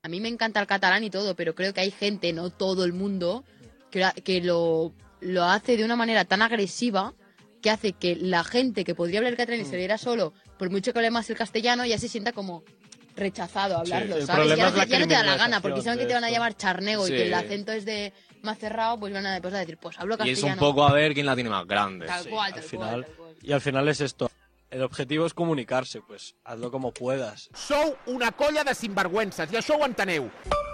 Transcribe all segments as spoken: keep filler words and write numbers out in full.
a mí me encanta el catalán y todo, pero creo que hay gente, no todo el mundo, que, que lo, lo hace de una manera tan agresiva que hace que la gente que podría hablar catalán y se viera solo, por mucho que hable más el castellano, ya se sienta como rechazado a hablarlo, sí, ¿sabes? Ya, es la ya no te da la gana, porque saben que te van a esto. llamar charnego Sí. y que el acento es de más cerrado, pues van a, pues a decir, pues hablo Y castellano. es un poco a ver quién la tiene más grande. Tal Sí. cual, Al tal final, cual, tal cual. y al final es esto. El objetivo es comunicarse, pues hazlo como puedas. Sou una colla de sinvergüences, i això ho enteneu.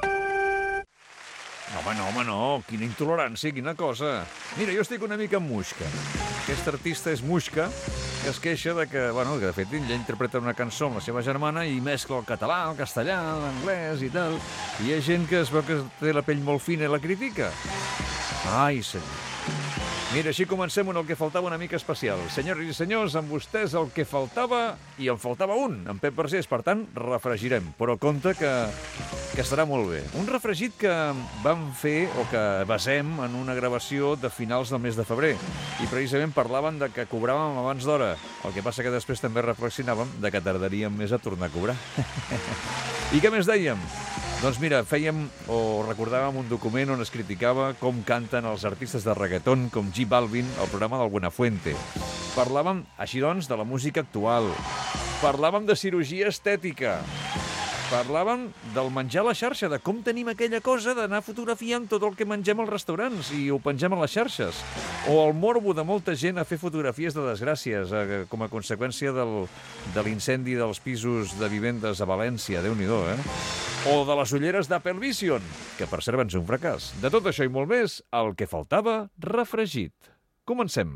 No, home, no, home, no. Quina intolerància, quina cosa. Mira, jo estic una mica amb Muixca. Aquest artista és Muixca, que es queixa de que, bueno, que de fet ella interpreta una cançó amb la seva germana i mescla el català, el castellà, l'anglès i tal. I hi ha gent que es veu que té la pell molt fina i la critica. Ai, senyor. Mira, així comencem amb el que faltava una mica especial. Senyores i senyors, amb vostès el que faltava, i en faltava un, en Pep Vergés. Per tant, refregirem, però compte que, que estarà molt bé. Un refregit que vam fer, o que basem en una gravació de finals del mes de febrer. I precisament parlaven de que cobràvem abans d'hora. El que passa que després també reflexionàvem de que tardaríem més a tornar a cobrar. I què més dèiem? Doncs mira, fèiem o recordàvem un document on es criticava com canten els artistes de reggaeton com J Balvin al programa del Buenafuente. Parlàvem, així doncs, de la música actual. Parlàvem de cirurgia estètica. Parlàvem del menjar a la xarxa, de com tenim aquella cosa d'anar fotografiant tot el que mengem als restaurants i ho pengem a les xarxes. O el morbo de molta gent a fer fotografies de desgràcies eh, com a conseqüència del, de l'incendi dels pisos de vivendes a València. Déu-n'hi-do, eh? O de les ulleres d'Apple Vision, que per cert van ser un fracàs. De tot això i molt més, el que faltava refregit. Comencem.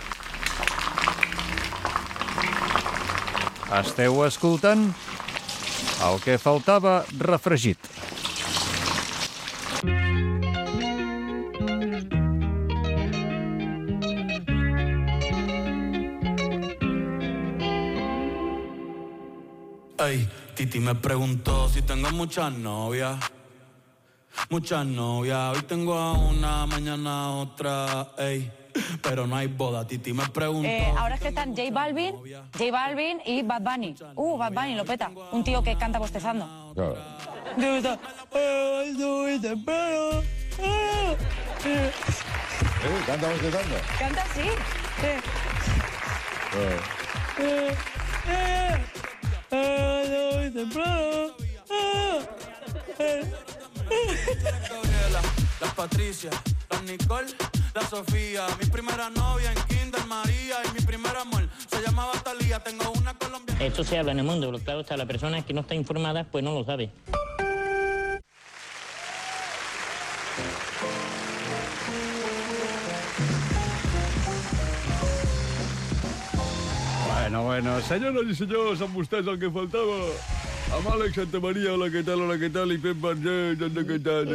Esteu escoltant el que faltava refregit. Ey, Titi me preguntó si tengo muchas novias. Muchas novias. Hoy tengo a una, mañana a otra. Ey, pero no hay boda. Titi me preguntó. Eh, ahora es que están J Balvin, J Balvin y Bad Bunny. Uh, Bad Bunny lo peta. Un tío que canta bostezando. Claro. Eh, ¿Canta bostezando? Canta así. Eh. Eh. Gabriela, la Patricia, la Nicole, la Sofía. Mi primera novia en Kinder María y mi primer amor se llamaba Talía. Tengo una colombiana. Esto se habla en el mundo, pero claro está, la persona que no está informada pues no lo sabe. Bueno, bueno, senyores i senyors, amb vostès el que faltava. Amb Àlex Santamaria, hola, què tal, hola, què tal, i Pep Vergés, hola, què tal,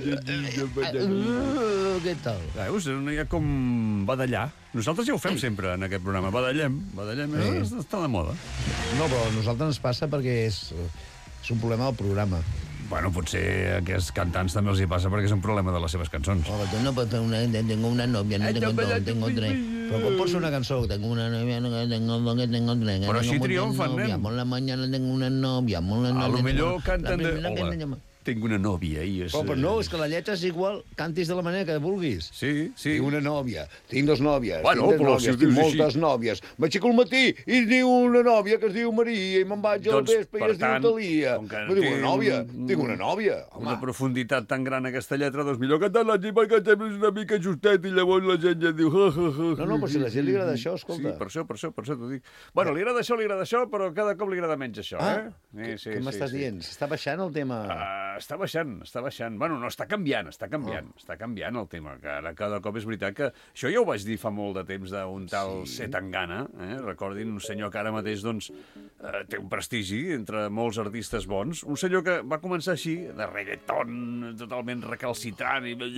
Què tal? Veus, no hi ha com badallar. Nosaltres ja ho fem sempre en aquest programa, badallem, badallem, eh? Està de moda. No, però a nosaltres ens passa perquè és, és un problema del programa. Bueno, potser a aquests cantants també els hi passa perquè és un problema de les seves cançons. Oh, no, pues tengo una, tengo una novia, no tengo dos, tengo tres. Però com pots fer una cançó? Tengo una novia, no tengo dos, tengo tres. Però així triomfen, nen. Por la mañana tengo una novia. A lo millor canten de... Hola, tinc una nòvia i és... Oh, però no, és que la lletra és igual, cantis de la manera que vulguis. Sí, sí. Tinc una nòvia, tinc dos nòvies, Bueno, tinc tres però nòvies, si ho tinc dius moltes així. nòvies. M'aixeco al matí i diu una nòvia que es diu Maria i me'n vaig al Doncs, vespre i per es diu tant, Talia. com que Me diu té una nòvia, un- tinc una nòvia. Una Home, profunditat tan gran aquesta lletra, doncs millor cantar-la així perquè temps una mica justet i llavors la gent ja diu... Ja, ja, ja, no, no, però si a la gent li agrada això, escolta. Sí, per això, per això, per això t'ho dic. Bueno, li agrada això, li agrada això, però cada cop li agrada menys això, Ah, eh? què m'estàs dient? Està baixant el tema? Uh, està baixant, està baixant. Bueno, no, està canviant, està canviant, Oh. està canviant el tema, que ara cada cop és veritat que... Això ja ho vaig dir fa molt de temps d'un tal Sí. Zetangana, eh? Recordin, un senyor que ara mateix, doncs, eh, té un prestigi entre molts artistes bons. Un senyor que va començar així, de reggaeton, totalment recalcitrant, i...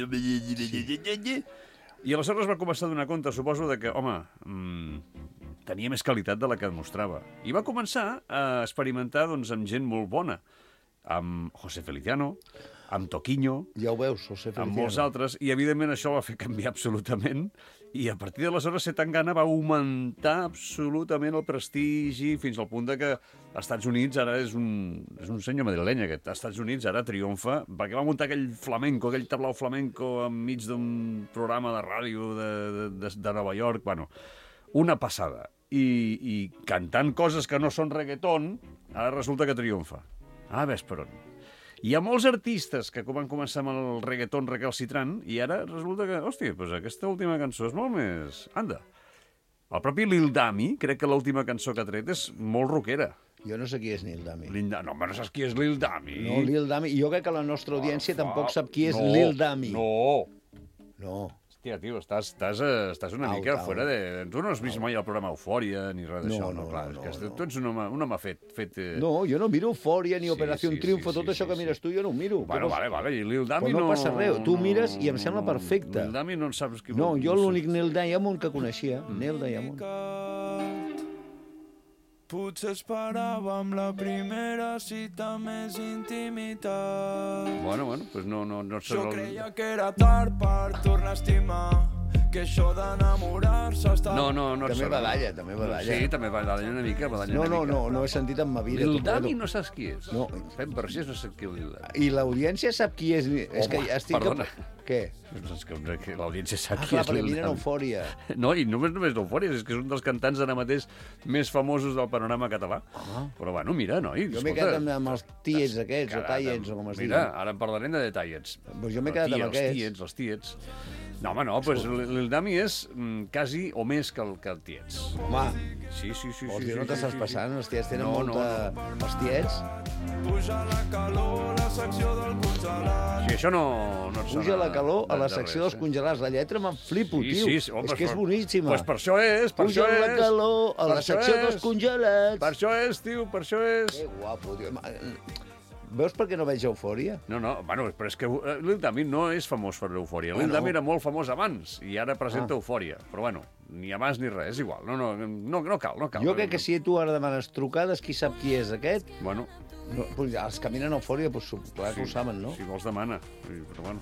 I aleshores va començar a donar compte, suposo, de que, home, mmm, tenia més qualitat de la que demostrava. I va començar a experimentar, doncs, amb gent molt bona. amb José Feliciano, amb Toquinho... Ja ho veus, José Feliciano. Amb molts altres, i evidentment això va fer canviar absolutament, i a partir d'aleshores Zetangana va augmentar absolutament el prestigi fins al punt de que als Estats Units ara és un, és un senyor madrileny, aquest. Als Estats Units ara triomfa, perquè va muntar aquell flamenco, aquell tablau flamenco enmig d'un programa de ràdio de, de, de Nova York, bueno, una passada. I, i cantant coses que no són reggaeton, ara resulta que triomfa. Ah, ves per on. Hi ha molts artistes que van començar amb el reggaeton recalcitrant i ara resulta que, hòstia, doncs aquesta última cançó és molt més... Anda. El propi Lil Dami, crec que l'última cançó que ha tret és molt rockera. Jo no sé qui és Lil Dami. Lil Dami. No, home, no saps qui és Lil Dami? No, Lil Dami. Jo crec que la nostra audiència ah, tampoc sap qui és no, Lil Dami. No. No. Hòstia, tio, estàs, estàs, estàs una Au, mica au. fora de... Tu no has vist mai el programa Eufòria ni res d'això, No, no, no, clar. no, és que no. tu ets un home, un home fet... fet eh... No, jo no miro Eufòria ni Sí, Operació sí, Triunfo, sí, tot sí, això que sí, mires tu jo no ho miro. Bueno, Què vale, vols? vale, i Lil Dami Pues no no... passa res, tu mires i em sembla perfecte. Lil Dami no en saps qui... No, jo l'únic Neil Diamond que coneixia, Neil Diamond. Potser esperàvem la primera cita més intimitat. Bueno, bueno, pues no, no, no sé... Jo creia que era tard per tornar a estimar, que això d'enamorar-se està... No, no, no... També sé. badalla, també badalla. Sí, també badalla una mica, badalla No, una no, mica. no, no he sentit en ma vida. Lil tu, Dami Pedro. no saps qui és. No. Fem per si no sé qui és Lil Dami. I l'audiència sap qui és... És que Home, estic... perdona. Què? No, és que, que l'audiència sap Ah, qui clar, és perquè Lil miren Dami. Eufòria. No, i només només d'Eufòria, és que és un dels cantants ara mateix més famosos del panorama català. Ah. Però bueno, mira, noi, Jo m'he escolta. quedat amb, amb els tiets aquests, o Carat, taiets, o com es diu. Mira, ara en parlarem de detallets. Pues jo m'he Però, quedat tia, amb aquests. Els tiets, els tiets. No, home, no, doncs Lil Dami és mm, quasi o més que el, que el tiets. Home, Sí, sí, sí. vols sí, dir, sí, no sí, t'estàs sí, passant? Els tiets tenen No, molta... no, Els tiets? Puja la calor, la secció del congelat. Sí, això no, no et sona Puja la calor a de- la de secció res, dels congelats. La lletra me'n flipo, Sí, tio. sí, sí, home, és que és per- boníssima. Pues per això és, per Puja això la és. calor a Per la això secció és. dels congelats. Per això és, tio, per això és. Que guapo, tio. Veus per què no veig Eufòria? No, no, bueno, però és que eh, Lil Dami no és famós per l'Eufòria. Lil Bueno. Dami era molt famós abans i ara presenta Ah. Eufòria. Però bueno, ni abans ni res, és igual. No, no, no, no cal, no cal. Jo crec que si tu ara demanes trucades, qui sap qui és aquest? Bueno, No, pues, els que miren Eufòria, pues, clar que ho saben, no? si vols demana. Sí, però bueno.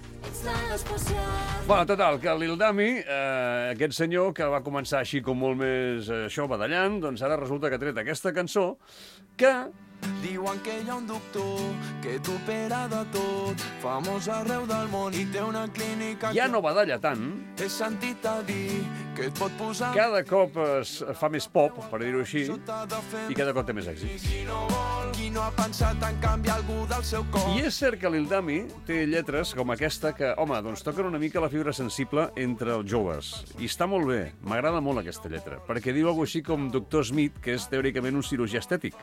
Bueno, total, que Lil Dami, eh, aquest senyor que va començar així com molt més eh, això, badallant, doncs ara resulta que ha tret aquesta cançó que Diuen que hi ha un doctor que t'opera de tot, famós arreu del món i té una clínica... ja no badalla tant, He sentit a dir que et pot posar... cada cop es fa més pop, per dir-ho així, Sota de fer... i cada cop té més èxit. Qui no vol, qui no ha pensat en canviar algú del seu cor. I és cert que Lil Dami té lletres com aquesta que, home, doncs toquen una mica la fibra sensible entre els joves. I està molt bé, m'agrada molt aquesta lletra, perquè diu alguna així com doctor Smith, que és teòricament un cirurgià estètic.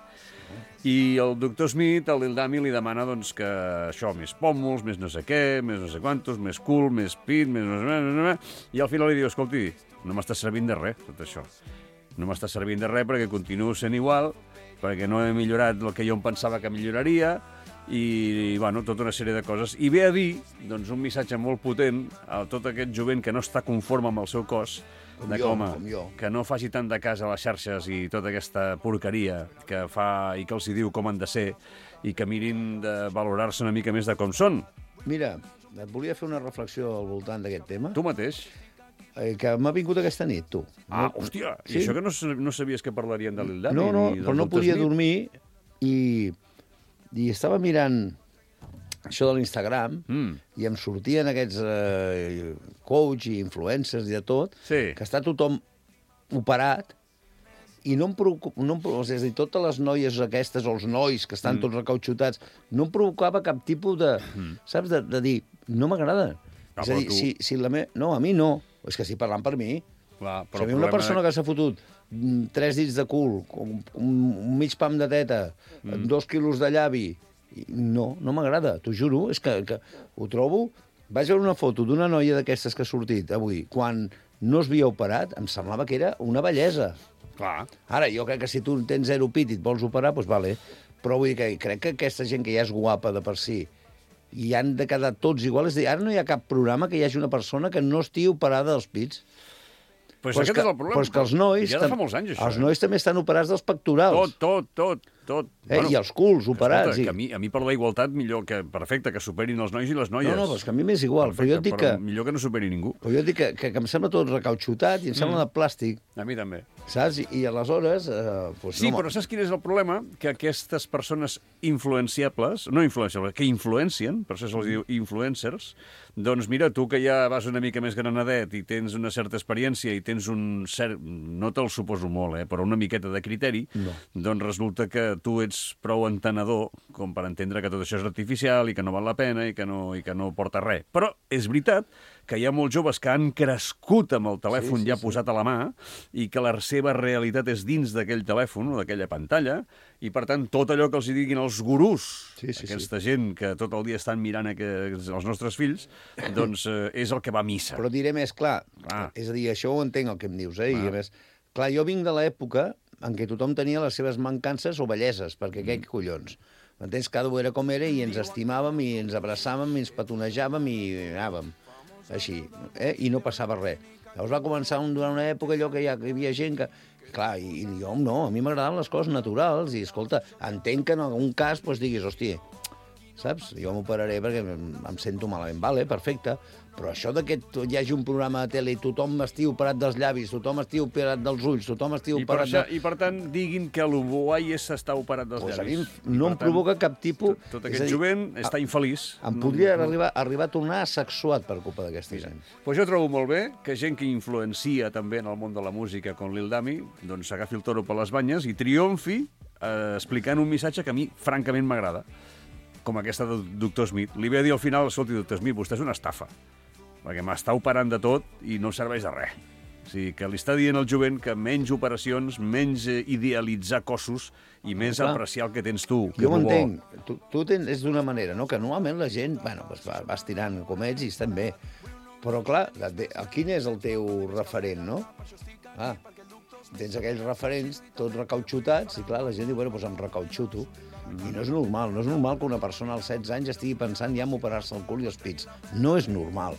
I el doctor Smith, al Lil Dami, li demana doncs, que això, més pòmuls, més no sé què, més no sé quantos, més cul, més pit, més no sé què, no sé què, i al final li diu, escolti, no m'està servint de res, tot això. No m'està servint de res perquè continuo sent igual, perquè no he millorat el que jo em pensava que milloraria, i, i bueno, tota una sèrie de coses. I ve a dir, doncs, un missatge molt potent a tot aquest jovent que no està conforme amb el seu cos, Com de jo, com, com jo. que no faci tant de cas a les xarxes i tota aquesta porqueria que fa i que els hi diu com han de ser i que mirin de valorar-se una mica més de com són. Mira, et volia fer una reflexió al voltant d'aquest tema, Tu mateix. eh, que m'ha vingut aquesta nit, tu. Ah, hòstia, i Sí? això que no, s- no sabies que parlarien de Lil Dami? No, no, ni del però no doctor podia Smith? dormir i, i estava mirant això de l'Instagram Mm. i em sortien aquests eh, coach i influencers i de tot, Sí. que està tothom operat i no em preocupa, no em, preocupa- és a dir, totes les noies aquestes, o els nois que estan mm. tots recauxutats, no em provocava cap tipus de, mm. saps, de, de dir, no m'agrada. Ah, és a però dir, tu- si, si la me... no, a mi no, és que estic parlant per mi. Clar, Però si a mi una persona que s'ha fotut mm, tres dits de cul, un, un, un mig pam de teta, mm. dos quilos de llavi, i no, no m'agrada, t'ho juro, és que, que ho trobo... Vaig veure una foto d'una noia d'aquestes que ha sortit avui, quan no es havia operat, em semblava que era una bellesa. Clar. Ara, jo crec que si tu tens zero pit i et vols operar, doncs vale. Però vull dir que crec que aquesta gent que ja és guapa de per si i han de quedar tots iguals, és a dir, ara no hi ha cap programa que hi hagi una persona que no estigui operada dels pits. Pues Però és aquest que, és el problema. però és que els nois... Ja de fa tam- molts anys, això. Els eh? nois també estan operats dels pectorals. Tot, tot, tot. tot. Eh? I els culs operats. Escolta, I... que a mi, a mi per la igualtat, millor que, perfecte, que superin els nois i les noies. No, no, però és que a mi m'és igual. Perfecte, però jo et dic però que... millor que no superi ningú. Però jo et dic que, que, que em sembla tot recauxutat i em sembla Mm. de plàstic. A mi també. Saps? I, i aleshores... Eh, pues Sí, no, però saps quin és el problema? Que aquestes persones influenciables, no influenciables, que influencien, per això se'ls diu influencers, doncs mira, tu que ja vas una mica més granadet i tens una certa experiència i tens un cert... No te'l suposo molt, eh, però una miqueta de criteri, No. doncs resulta que tu ets prou entenedor com per entendre que tot això és artificial i que no val la pena i que no, i que no porta res. Però és veritat que hi ha molts joves que han crescut amb el telèfon Sí, sí, ja sí. posat a la mà i que la seva realitat és dins d'aquell telèfon o d'aquella pantalla i, per tant, tot allò que els hi diguin els gurús, Sí, sí, aquesta gent que tot el dia estan mirant aquests, els nostres fills, doncs eh, és el que va a missa. Però diré més clar. Ah. És a dir, això ho entenc, el que em dius, eh? I Ah. a més, clar, jo vinc de l'època en què tothom tenia les seves mancances o belleses, perquè Mm. què collons? M'entens? Cada un era com era i ens estimàvem i ens abraçàvem i ens petonejàvem i anàvem així, eh? I no passava res. Llavors va començar un, durant una època allò que, ja, que hi havia gent que... Clar, i, i jo no, a mi m'agradaven les coses naturals i, escolta, entenc que en algun cas doncs, diguis, hòstia, saps? Jo m'operaré perquè em, em sento malament, vale, perfecte, però això de que tu- hi hagi un programa de tele i tothom estigui operat dels llavis, tothom estigui operat dels ulls, tothom estigui I per, operat... això, de... I per tant, diguin que l'Uruguai s'està operat dels Pues a mi llavis. em- no I, em per provoca cap tipus... Tot, tot és aquest a dir, jovent està infeliç. Em No- podria no- arribar, arribar a tornar sexuat per culpa d'aquesta gent. Pues jo trobo molt bé que gent que influencia també en el món de la música, com Lil Dami, doncs s'agafi el toro per les banyes i triomfi eh, explicant un missatge que a mi, francament, m'agrada. Com aquesta del doctor Smith. Li ve a dir al final, escolti, doctor Smith, vostè és una estafa, perquè m'està operant de tot i no serveix de res. O sigui, que li està dient al jovent que menys operacions, menys eh, idealitzar cossos i més Clar. apreciar el que tens tu. que Jo ho és lo bo. entenc. Tu, tu tens, és d'una manera, no? Que normalment la gent, bueno, doncs va, vas tirant com ets i estan bé. Però, clar, de- de- quin és el teu referent, no? Ah, tens aquells referents tots recauxutats i, clar, la gent diu, bueno, doncs em recauxuto. I no és normal. No és normal que una persona als setze anys estigui pensant ja en operar-se el cul i els pits. No és normal.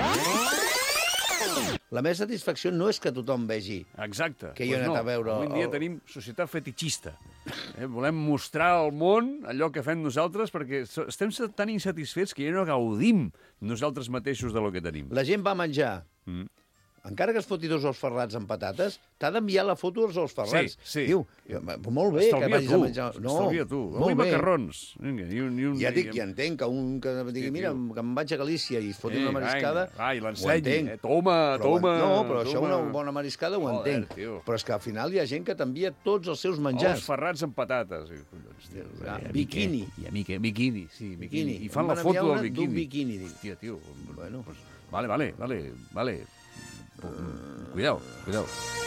La meva satisfacció no és que tothom vegi Exacte. que jo he Pues anat no. a veure... Avui en dia el- tenim societat fetitxista. Eh? Volem mostrar al món allò que fem nosaltres perquè so- estem tan insatisfets que ja no gaudim nosaltres mateixos de lo que tenim. La gent va menjar. Mm. Encara que es foti dos ous ferrats amb patates, t'ha d'enviar la foto dels ous ferrats. Sí, sí. Diu, molt bé que Estalvia vagis tu, a menjar... No, estalvia tu. molt Avui bé. macarrons. Vinga, i un, i un, Ja i- dic, ja entenc que un que digui, Sí, mira, tio. que em vaig a Galícia i es foti Sí, una mariscada... vinga, va, i ho l'ensenyi, entenc. eh? Toma, Però ho en- toma, No, però això, toma. una bona mariscada, ho Joder, entenc. tio. Però és que al final hi ha gent que t'envia tots els seus menjars. Ous ferrats amb patates. I, collons, tio, Ah, i a mi biquini. què? I a mi què? Biquini, sí, biquini. Biquini. I fan Em la van foto enviar del una d'un biquini. biquini, dic. Hòstia, tio. Bueno. Pues, vale, vale, vale, vale. Cuidao, cuidao.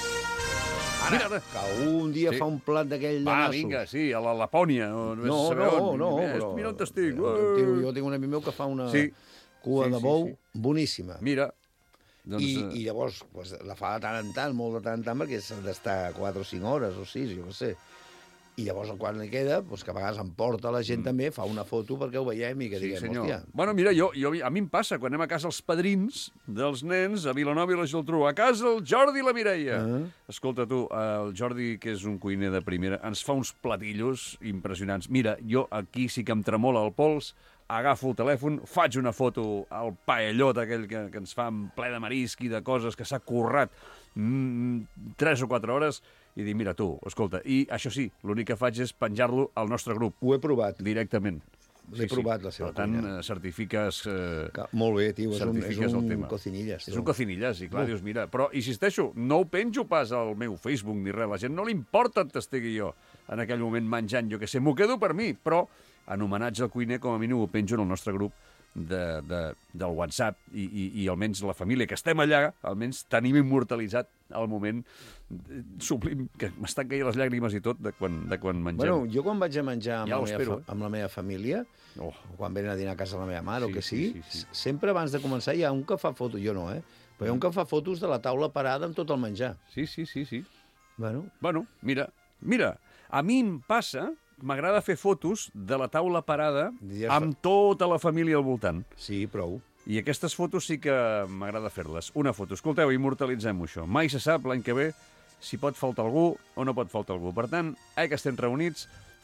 Ara, que un dia Sí. fa un plat d'aquell de Va, nassos. vinga, sí, a la Lapònia. O vés a No, saber no, on. no, Eh, però... Mira on estic. Tio, jo tinc un amic meu que fa una Sí. cua Sí, de sí, bou sí. boníssima. Mira. Doncs, I, eh, I llavors pues, la fa de tant en tant, molt de tant en tant, perquè s'ha d'estar quatre o cinc hores o sis, jo què sé. I llavors, quan li queda, pues, que a vegades em porta la gent mm. també, fa una foto perquè ho veiem i que Sí, diguem, senyor. hòstia... Bueno, mira, jo, jo, a mi em passa, quan anem a casa els padrins dels nens, a Vilanova i la Geltrú, a casa el Jordi i la Mireia. Ah. Escolta, tu, el Jordi, que és un cuiner de primera, ens fa uns platillos impressionants. Mira, jo aquí sí que em tremola el pols, agafo el telèfon, faig una foto al paellot aquell que, que ens fa en ple de marisc i de coses que s'ha currat mm, tres o quatre hores i dic, mira tu, escolta, i això sí, l'únic que faig és penjar-lo al nostre grup. Ho he provat. Directament. L'he provat, la seva Per tant, cuina. eh, certifiques... Eh, Que, molt bé, tio, és un, és certifiques el un tema. cocinillas. És tu. un cocinillas, i clar, Uf. dius, mira... Però, insisteixo, no ho penjo pas al meu Facebook ni res. La gent no li importa on estigui jo en aquell moment menjant, jo què sé. M'ho quedo per mi, però en homenatge al cuiner, com a mínim ho penjo en el nostre grup de, de, del WhatsApp i, i, i almenys la família que estem allà, almenys tenim immortalitzat el moment sublim, que m'estan caient les llàgrimes i tot de quan, de quan mengem. Bueno, jo quan vaig a menjar amb, Ja la, ho meva, espero, fa, amb la meva família, Oh. o quan venen a dinar a casa la meva mare Sí, o que sí, sigui, sí, sí. sempre abans de començar hi ha un que fa fotos, jo no, eh? Però hi ha un que fa fotos de la taula parada amb tot el menjar. Sí, sí, sí, sí. Bueno, Bueno, mira, mira, a mi em passa, m'agrada fer fotos de la taula parada Dies amb tota la família al voltant. sí, prou. I aquestes fotos sí que m'agrada fer-les. Una foto, escolteu, immortalitzem això. Mai se sap l'any que ve si pot faltar algú o no pot faltar algú. Per tant, eh, que estem reunits,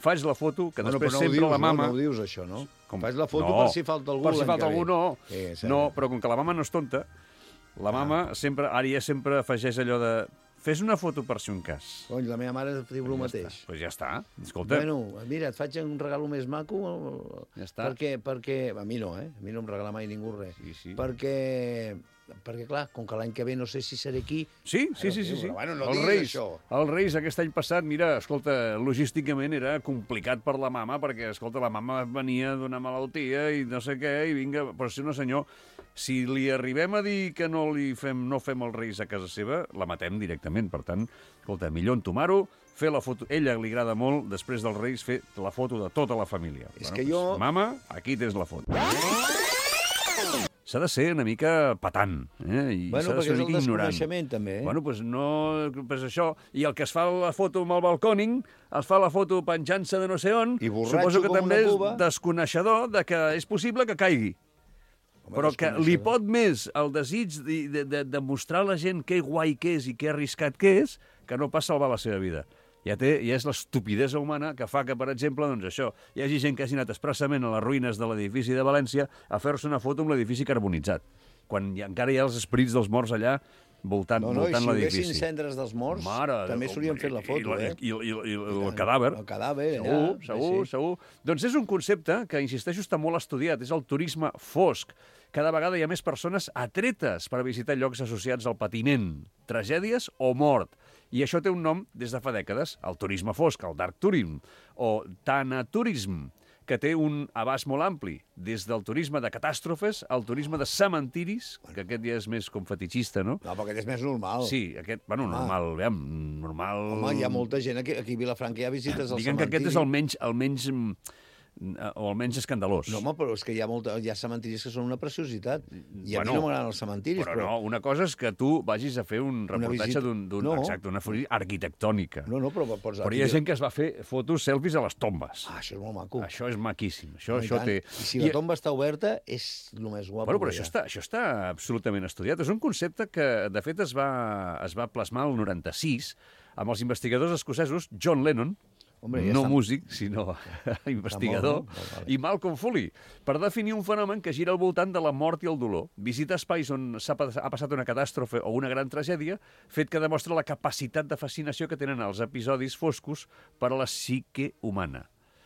faig la foto, que Bueno, després però no ho sempre dius, la mama... No, no ho dius, això, no? Com? Faig la foto No, per si falta algú Per si l'any falta que algú, ve. no. Sí, sí. No, però com que la mama no és tonta, la mama sempre, ara ja sempre afegeix allò de... Fes una foto per si un cas. Cony, la meva mare diu el Ja mateix. està. Pues ja està. Escolta, Bueno, mira, et faig un regalo més maco. Ja està. Perquè, perquè... A mi no, eh? A mi no em regala mai ningú res. Sí, sí. Perquè... Perquè, clar, com que l'any que ve no sé si seré aquí... Sí, sí, sí, sí, sí. Però, bueno, no els diguis Reis, això. els Reis aquest any passat, mira, escolta, logísticament era complicat per la mama, perquè, escolta, la mama venia d'una malaltia i no sé què, i vinga, però si no, senyor, si li arribem a dir que no li fem, no fem els Reis a casa seva, la matem directament. Per tant, escolta, millor entomar-ho, fer la foto... Ella li agrada molt, després dels Reis, fer la foto de tota la família. És que jo- Mama, aquí tens la foto. S'ha de ser una mica patant, eh? I Bueno, s'ha de perquè ser és una el mica ignorant. desconeixement, també, eh? Bueno, doncs pues no... Pues això. I el que es fa la foto amb el balcòning, es fa la foto penjant-se de no sé on, I borratxo suposo que com també una és cuba. desconeixedor de que és possible que caigui. Home, Però que desconeixedor. li pot més el desig de, de, de, de mostrar a la gent que guai que és i que arriscat que és, que no pas salvar la seva vida. Ja, té, ja és l'estupidesa humana que fa que, per exemple, doncs això, hi hagi gent que hagi anat expressament a les ruïnes de l'edifici de València a fer-se una foto amb l'edifici carbonitzat, quan hi, encara hi ha els esprits dels morts allà voltant, No, no, i voltant si l'edifici. haguessin cendres dels morts, Mare, també s'haurien fet la foto, i, eh? I, i, i, i el cadàver. El cadàver, Segur, allà, segur, sí. segur. Doncs és un concepte que, insisteixo, està molt estudiat. És el turisme fosc. Cada vegada hi ha més persones atretes per visitar llocs associats al patiment, tragèdies o mort. I això té un nom des de fa dècades, el turisme fosc, el dark tourism, o tanaturism, que té un abast molt ampli, des del turisme de catàstrofes al turisme de cementiris, que aquest ja és més com fetitxista, no? No, perquè aquest és més normal. Sí, aquest, bueno, Home. normal, veiem, normal... Home, hi ha molta gent aquí, aquí a Vilafranca, hi ha visites al Diguem que cementiri. aquest és el menys, el menys, mm, o almenys escandalós. No, home, però és que hi ha, molta, hi ha cementiris que són una preciositat. I a Bueno, mi no m'agraden els cementiris, Però, però... no, una cosa és que tu vagis a fer un reportatge visita- d'un... d'un- No. Exacte, una foto arquitectònica. No, no, però pots... Però hi ha gent que es va fer fotos, selfies a les tombes. Ah, això és molt maco. Això és maquíssim. Això, No, i això tant. té... I si la tomba està oberta, és el més guapo. Bueno, però que hi això ha. està, això està absolutament estudiat. És un concepte que, de fet, es va, es va plasmar el noranta-sis amb els investigadors escocesos John Lennon, Hombre, ja no està- músic, sinó investigador, Molt, molt, vale. i Malcolm Foley, per definir un fenomen que gira al voltant de la mort i el dolor. Visitar espais on s'ha pas- ha passat una catàstrofe o una gran tragèdia, fet que demostra la capacitat de fascinació que tenen els episodis foscos per a la psique humana.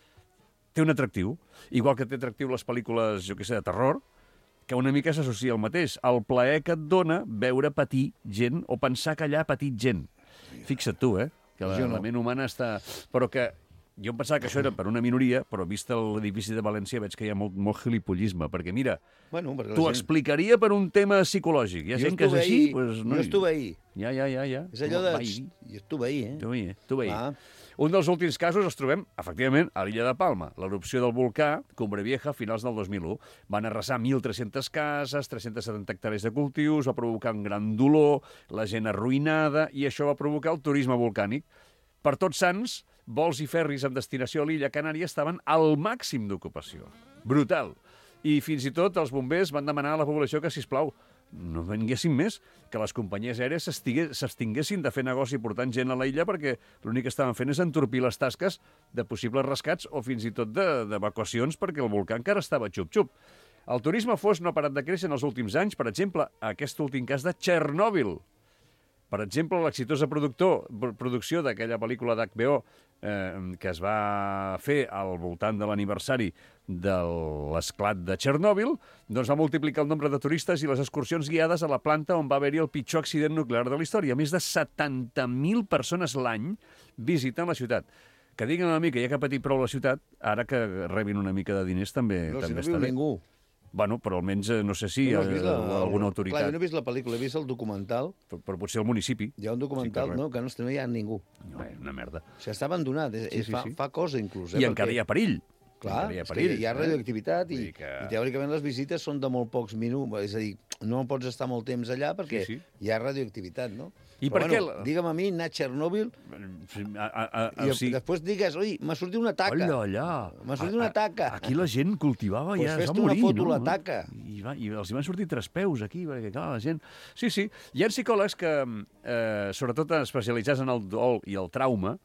Té un atractiu, igual que té atractiu les pel·lícules, jo què sé, de terror, que una mica s'associa al mateix, el plaer que et dona veure patir gent o pensar que allà ha patit gent. Fixa't tu, eh? Que la, Jo no. la ment humana està... Però que jo em pensava que això era per una minoria, però vist l'edifici de València veig que hi ha molt, molt gilipollisme, perquè mira, Bueno, perquè la t'ho gent- explicaria per un tema psicològic. Hi ha Jo gent que és estuve així, ahí, doncs jo no... estuve ahí. Ja, ja, ja, ja. És allò de... Va i- Jo estuve ahí, eh? Tu veia, tu veia. Clar. Un dels últims casos els trobem, efectivament, a l'illa de Palma. L'erupció del volcà, Cumbre Vieja, a finals del dos mil u. Van arrasar mil tres-centes cases, tres-centes setanta hectàrees de cultius, va provocar un gran dolor, la gent arruïnada, i això va provocar el turisme volcànic. Per Tots Sants, vols i ferris amb destinació a l'illa Canària estaven al màxim d'ocupació. Brutal. I fins i tot els bombers van demanar a la població que, sisplau, no venguessin més, que les companyies aèries s'extinguessin de fer negoci portant gent a la illa perquè l'únic que estaven fent és entorpir les tasques de possibles rescats o fins i tot de- d'evacuacions perquè el volcà encara estava xup-xup. El turisme fos no ha parat de créixer en els últims anys, per exemple, aquest últim cas de Txernòbil. Per exemple, l'exitosa productor, producció d'aquella pel·lícula d'H B O eh, que es va fer al voltant de l'aniversari de l'esclat de Txernòbil, doncs va multiplicar el nombre de turistes i les excursions guiades a la planta on va haver-hi el pitjor accident nuclear de la història. Més de setanta mil persones l'any visiten la ciutat. Que diguin una mica, ja que ha patit prou la ciutat, ara que rebin una mica de diners també, No, si també no està viu bé. ningú. Bueno, però almenys, eh, no sé si No eh, has vist la- alguna autoritat. Clar, jo no he vist la pel·lícula, he vist el documental. Però, però potser el municipi. Hi ha un documental, Sí, que no, que no, no hi ha ningú. No, és una merda. O sigui, està abandonat, és, Sí, és, sí, fa, sí. fa cosa inclús. Eh, I encara hi ha perill. Clar, Encara hi ha és que perill, hi ha eh? radioactivitat i, Vull dir que- i teòricament les visites són de molt pocs minuts, és a dir, no pots estar molt temps allà perquè Sí, sí. hi ha radioactivitat, no? I Però, per què bueno, la- digue'm a mi, anar a Txernòbil A, a, a, i o sigui, després digues, oi, m'ha sortit una taca. Hola, allà. M'ha sortit una taca. Aquí la gent cultivava Pues ja, es va fes-te una morir, foto no? a la taca. I, va, I els hi van sortir tres peus aquí, perquè clar, la gent... Sí, sí, hi ha psicòlegs que, eh, sobretot especialitzats en el dol i el trauma,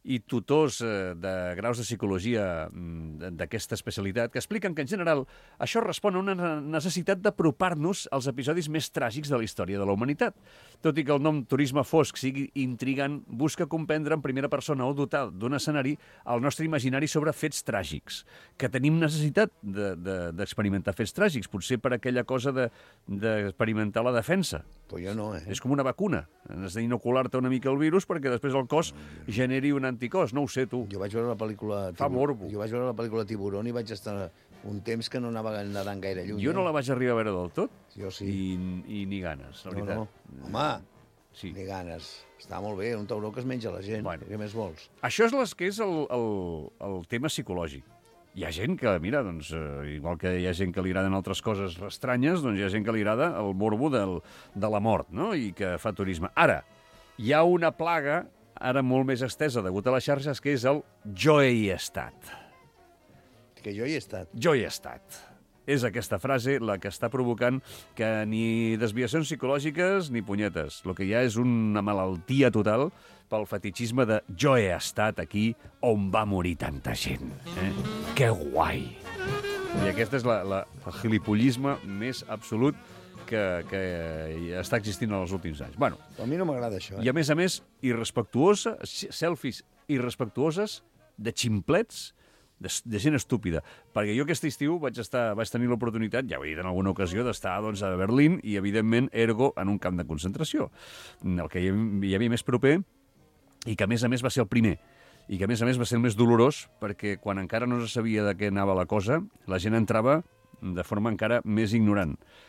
i tutors eh, de graus de psicologia mm, d'aquesta especialitat que expliquen que, en general, això respon a una necessitat d'apropar-nos als episodis més tràgics de la història de la humanitat. Tot i que el nom turisme fosc sigui intrigant, busca comprendre en primera persona o dotar d'un escenari el nostre imaginari sobre fets tràgics, que tenim necessitat d'experimentar de, de, fets tràgics, potser per aquella cosa d'experimentar de, la defensa. Però jo no, eh? És com una vacuna. Has d'inocular-te una mica el virus perquè després el cos generi un anticòs. No ho sé, tu. Jo vaig veure la pel·lícula... Fa morbo. Jo vaig veure la pel·lícula Tiburón i vaig estar un temps que no anava nedant gaire lluny. Jo no eh? la vaig arribar a veure del tot. Jo sí. I, i ni ganes, la veritat. No, no. Home, sí. Ni ganes. Està molt bé, un tauró que es menja la gent. Bueno. Què més vols? Això és, les, que és el, el, el tema psicològic. Hi ha gent que, mira, doncs, eh, igual que hi ha gent que li agraden altres coses estranyes, doncs hi ha gent que li agrada el morbo del, de la mort, no?, i que fa turisme. Ara, hi ha una plaga, ara molt més estesa degut a les xarxes, que és el jo hi he estat. Que jo hi he estat. Jo hi he estat. És aquesta frase la que està provocant que ni desviacions psicològiques ni punyetes. El que hi ha és una malaltia total pel fetichisme de jo he estat aquí on va morir tanta gent. Eh? Que guai! I aquest és la, la, el gilipollisme més absolut que, que està existint en els últims anys. Bueno, a mi no m'agrada això. Eh? I a més a més, irrespectuosa, selfies irrespectuoses de ximplets, de, de gent estúpida. Perquè jo aquest estiu vaig, estar, vaig tenir l'oportunitat, ja ho he dit en alguna ocasió, d'estar doncs, a Berlín i, evidentment, ergo, en un camp de concentració. El que hi havia, hi havia més proper i que, a més a més, va ser el primer. I que, a més a més, va ser el més dolorós perquè quan encara no se sabia de què anava la cosa, la gent entrava de forma encara més ignorant.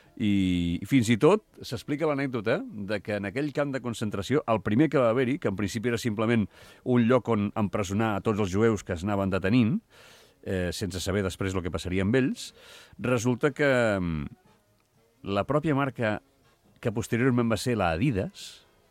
I fins i tot s'explica l'anècdota de que en aquell camp de concentració, el primer que va haver-hi, que en principi era simplement un lloc on empresonar a tots els jueus que es anaven detenint, eh, sense saber després el que passaria amb ells, resulta que la pròpia marca que posteriorment va ser la Adidas,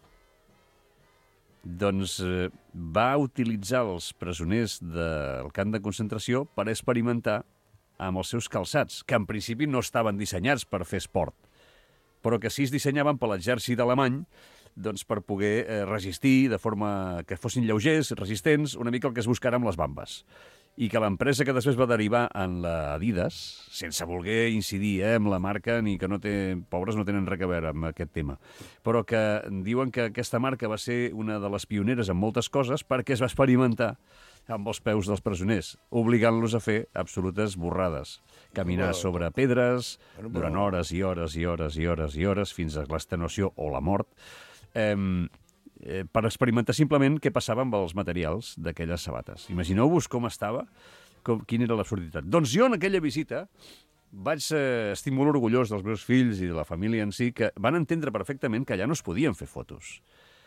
doncs eh, va utilitzar els presoners del camp de concentració per experimentar amb els seus calçats, que en principi no estaven dissenyats per fer esport, però que sí es dissenyaven per l'exèrcit alemany doncs, per poder eh, resistir de forma que fossin lleugers, resistents, una mica el que es buscara amb les bambes. I que l'empresa que després va derivar en la Adidas, sense voler incidir eh, amb la marca, ni que no té, pobres no tenen res a veure amb aquest tema, però que diuen que aquesta marca va ser una de les pioneres en moltes coses perquè es va experimentar amb els peus dels presoners, obligant-los a fer absolutes borrades. Caminar sobre pedres durant hores i hores i hores i hores i hores fins a l'extenuació o la mort, eh, eh, per experimentar simplement què passava amb els materials d'aquelles sabates. Imagineu-vos com estava, com, quina era l'absurditat. Doncs jo en aquella visita vaig eh, estic molt orgullós dels meus fills i de la família en si, que van entendre perfectament que allà no es podien fer fotos.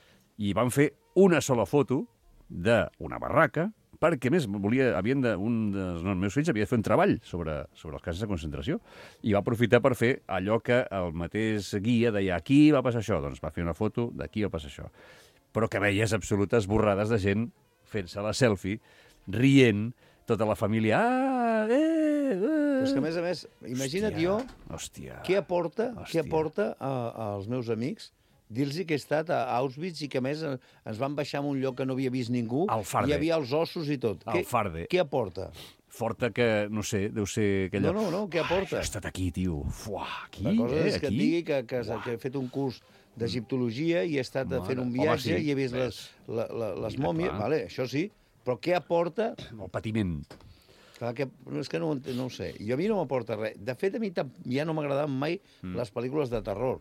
I van fer una sola foto d'una barraca, perquè, més, volia, havien de, un dels meus fills havia de fer un treball sobre, sobre els casos de concentració i va aprofitar per fer allò que el mateix guia deia, aquí va passar això, doncs va fer una foto d'aquí va passar això. Però que veies absolutes borrades de gent fent-se la selfie, rient, tota la família, ah, eh, eh. Però és que, a més a més, imagina't hòstia, jo hòstia, què aporta, hòstia. què aporta a, als meus amics dir-los que he estat a Auschwitz i que, a més, ens van baixar en un lloc que no havia vist ningú. Al Farde. Hi havia els ossos i tot. Al Què, Farde. què aporta? Forta que, no sé, deu ser aquella... No, no, no, què aporta? Ai, he estat aquí, tio. Fuà, aquí, La cosa eh, és que aquí. et digui que, que, que he fet un curs d'egiptologia i he estat Mare. fent un Home, viatge sí, i he vist ves. les, la, la, les Mira, mòmies. clar. Vale, això sí, però què aporta? El patiment. Clar, que, no, és que no, ho ent- no ho sé. I a mi no m'aporta res. De fet, a mi tam- ja no m'agradaven mai Mm. les pel·lícules de terror.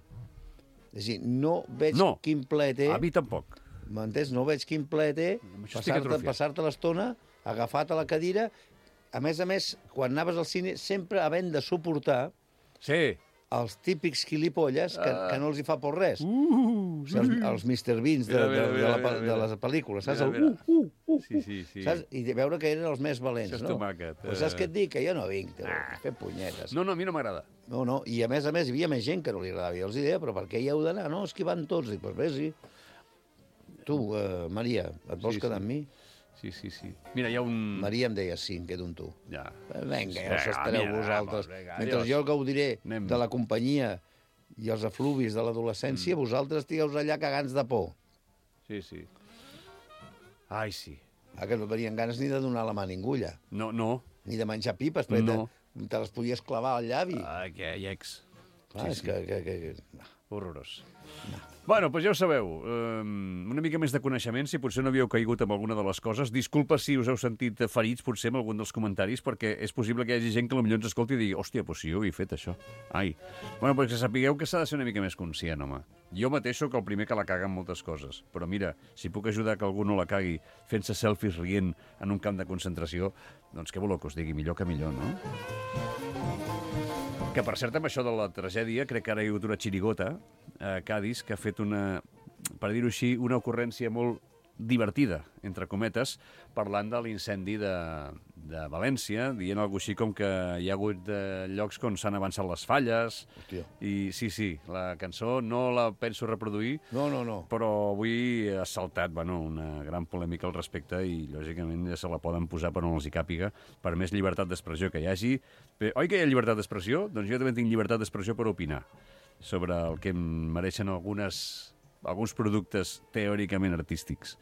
És a dir, no veig No. quin ple té... A mi tampoc. M'entens? No veig quin ple té això estic passar-te atrofiat. passar l'estona agafat a la cadira. A més a més, quan anaves al cine, sempre havent de suportar Sí. els típics quilipolles que, Ah. que no els hi fa por res. Uh, O sigui, els, els mister Beans de, Mira, de, mira, de, mira, la, mira, de mira. les pel·lícules, saps? Mira, El mira. uh, uh, uh, Sí, sí, sí. saps? I de veure que eren els més valents, Això és no? tomàquet, Pues eh. saps què et dic? Que jo no vinc, tio, a fer punyetes. No, no, a mi no m'agrada. No, no, i a més a més hi havia més gent que no li agradava. Jo els deia, però per què hi heu d'anar? No, és que hi van tots. Dic, doncs bé, sí. Tu, uh, Maria, et vols Sí, quedar sí. amb mi? Sí, sí, sí. Mira, hi ha un... Maria em deia, sí, em quedo amb tu. Ja. Vinga, ja Vinga, us estareu mira, vosaltres. vamos, vinga, Mentre adiós. jo gaudiré Anem. de la companyia i els efluvis de l'adolescència, Mm. vosaltres estigueu allà cagants de por. Sí, sí. Ai, sí. Ah, que no tenien ganes ni de donar la mà a ningú, ja. No, no. Ni de menjar pipes, perquè No. te, te les podies clavar al llavi. Ah, que llecs. Clar, és que... que, que, que... Horrorós. Bueno, doncs ja ho sabeu, um, una mica més de coneixement, si potser no havíeu caigut amb alguna de les coses. Disculpa si us heu sentit ferits, potser, amb algun dels comentaris, perquè és possible que hi hagi gent que potser ens escolti i digui hòstia, doncs si jo ho he fet, això. Ai. Bueno, doncs que sapigueu que s'ha de ser una mica més conscient, home. Jo mateix sóc el primer que la caga en moltes coses, però mira, si puc ajudar que algú no la cagui fent-se selfies rient en un camp de concentració, doncs què voleu que us digui? Millor que millor, no? Que, per cert, amb això de la tragèdia, crec que ara hi ha hagut una xirigota a Cádiz que ha fet una, per dir-ho així, una ocurrència molt divertida, entre cometes, parlant de l'incendi de, de València, dient alguna així com que hi ha hagut eh, llocs on s'han avançat les falles. Hòstia. I sí, sí, la cançó no la penso reproduir, No, no, no. però avui ha saltat bueno, una gran polèmica al respecte i, lògicament, ja se la poden posar per on els hi càpiga, per més llibertat d'expressió que hi hagi. Bé, oi que hi ha llibertat d'expressió? Doncs jo també tinc llibertat d'expressió per opinar sobre el que em mereixen algunes, alguns productes teòricament artístics.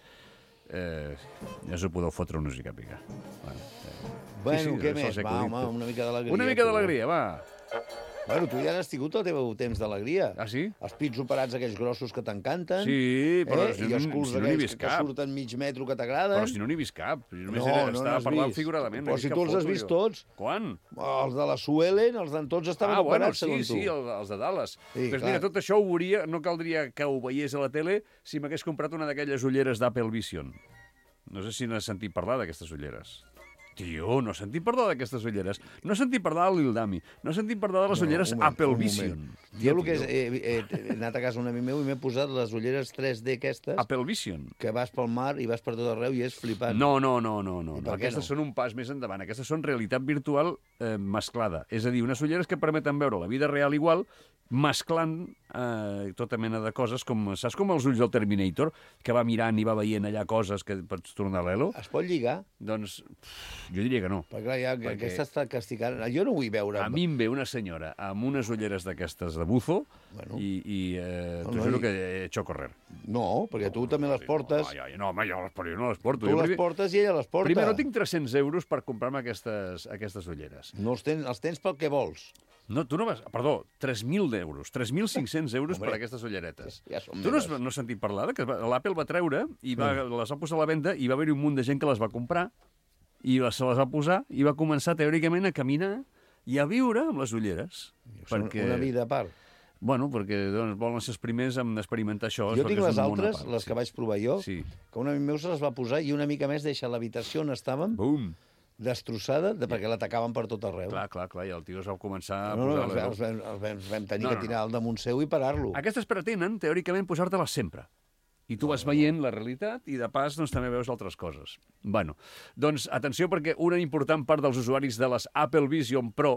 Eh, ja s'ho podeu fotre on us hi càpiga. Bueno, eh, Bueno, sí, sí, què això més? és el Va, acudit. home, una mica d'alegria. Una mica tu. d'alegria, va. Bueno, tu ja has tingut el teu temps d'alegria. Ah, sí? Els pits operats aquells grossos que t'encanten. Sí, però eh? si I no- els culs si no n'he aquells vist que, que cap. surten mig metro que t'agraden. Però si no n'he vist cap. Només No, era, no estava n'has parlant vist. figuradament. no Però he si vist tu cap els has foto, vist jo. tots. Quan? Els de la Suelen, els d'en tots estaven Ah, bueno, operats, sí, segons tu. sí, el, els de Dallas. Sí, Però clar. mira, tot això ho veuria, no caldria que ho veiés a la tele si m'hagués comprat una d'aquelles ulleres d'Apple Vision. No sé si n'has sentit parlar d'aquestes ulleres. Tio, no he sentit parlar d'aquestes ulleres. No he sentit parlar de l'Ildami. No he sentit parlar de les No, ulleres un moment, Apple un Vision. moment. Jo el que és, he, he, he anat a casa un amic meu i m'he posat les ulleres tres D aquestes, Apple Vision. que vas pel mar i vas per tot arreu i és flipant. No, no, no, no. no. I per què Aquestes no? són un pas més endavant. Aquestes són realitat virtual eh, mesclada. És a dir, unes ulleres que permeten veure la vida real igual, mesclant eh, tota mena de coses, com, saps com els ulls del Terminator, que va mirant i va veient allà coses que pots tornar a l'elo? Es pot lligar? Doncs pff, jo diria que no. Perquè clar, ja, Perquè- aquesta està castigant. Jo no vull veure... A mi em ve una senyora amb unes ulleres d'aquestes de buzo Bueno. i, i eh, No, t'ho no, juro i- que he hecho correr. No, perquè tu també les portes. No, no, no, home, jo, les, però jo no les porto. Tu Jo les primer- portes i ella les porta. Primer, no tinc tres-cents euros per comprar-me aquestes, aquestes ulleres. No els tens, els tens pel que vols. No, tu no vas... Perdó, tres mil euros. tres mil cinc-cents euros Hombre, per aquestes ulleretes. ja són tu no has, meves. no has sentit parlar de que l'Apple va treure i va, les va posar a la venda i va haver-hi un munt de gent que les va comprar i les- se les va posar i va començar teòricament a caminar i a viure amb les ulleres. Són una vida a part. Bueno, perquè doncs, volen ser els primers en experimentar això. Jo perquè tinc és les un món a altres, part, les sí. que vaig provar jo, Sí. que un amic meu se les va posar i una mica més deixa l'habitació on estàvem Bum! destrossada de, perquè l'atacaven per tot arreu. Clar, clar, clar, i el tio es va començar a No, no, posar... els, la- els, vam, els, vam, els vam tenir No, que no, no. tirar al damunt seu i parar-lo. Aquestes pretenen, teòricament, posar-te-les sempre. I tu vas veient la realitat i, de pas, doncs, també veus altres coses. Bueno, doncs, atenció, perquè una important part dels usuaris de les Apple Vision Pro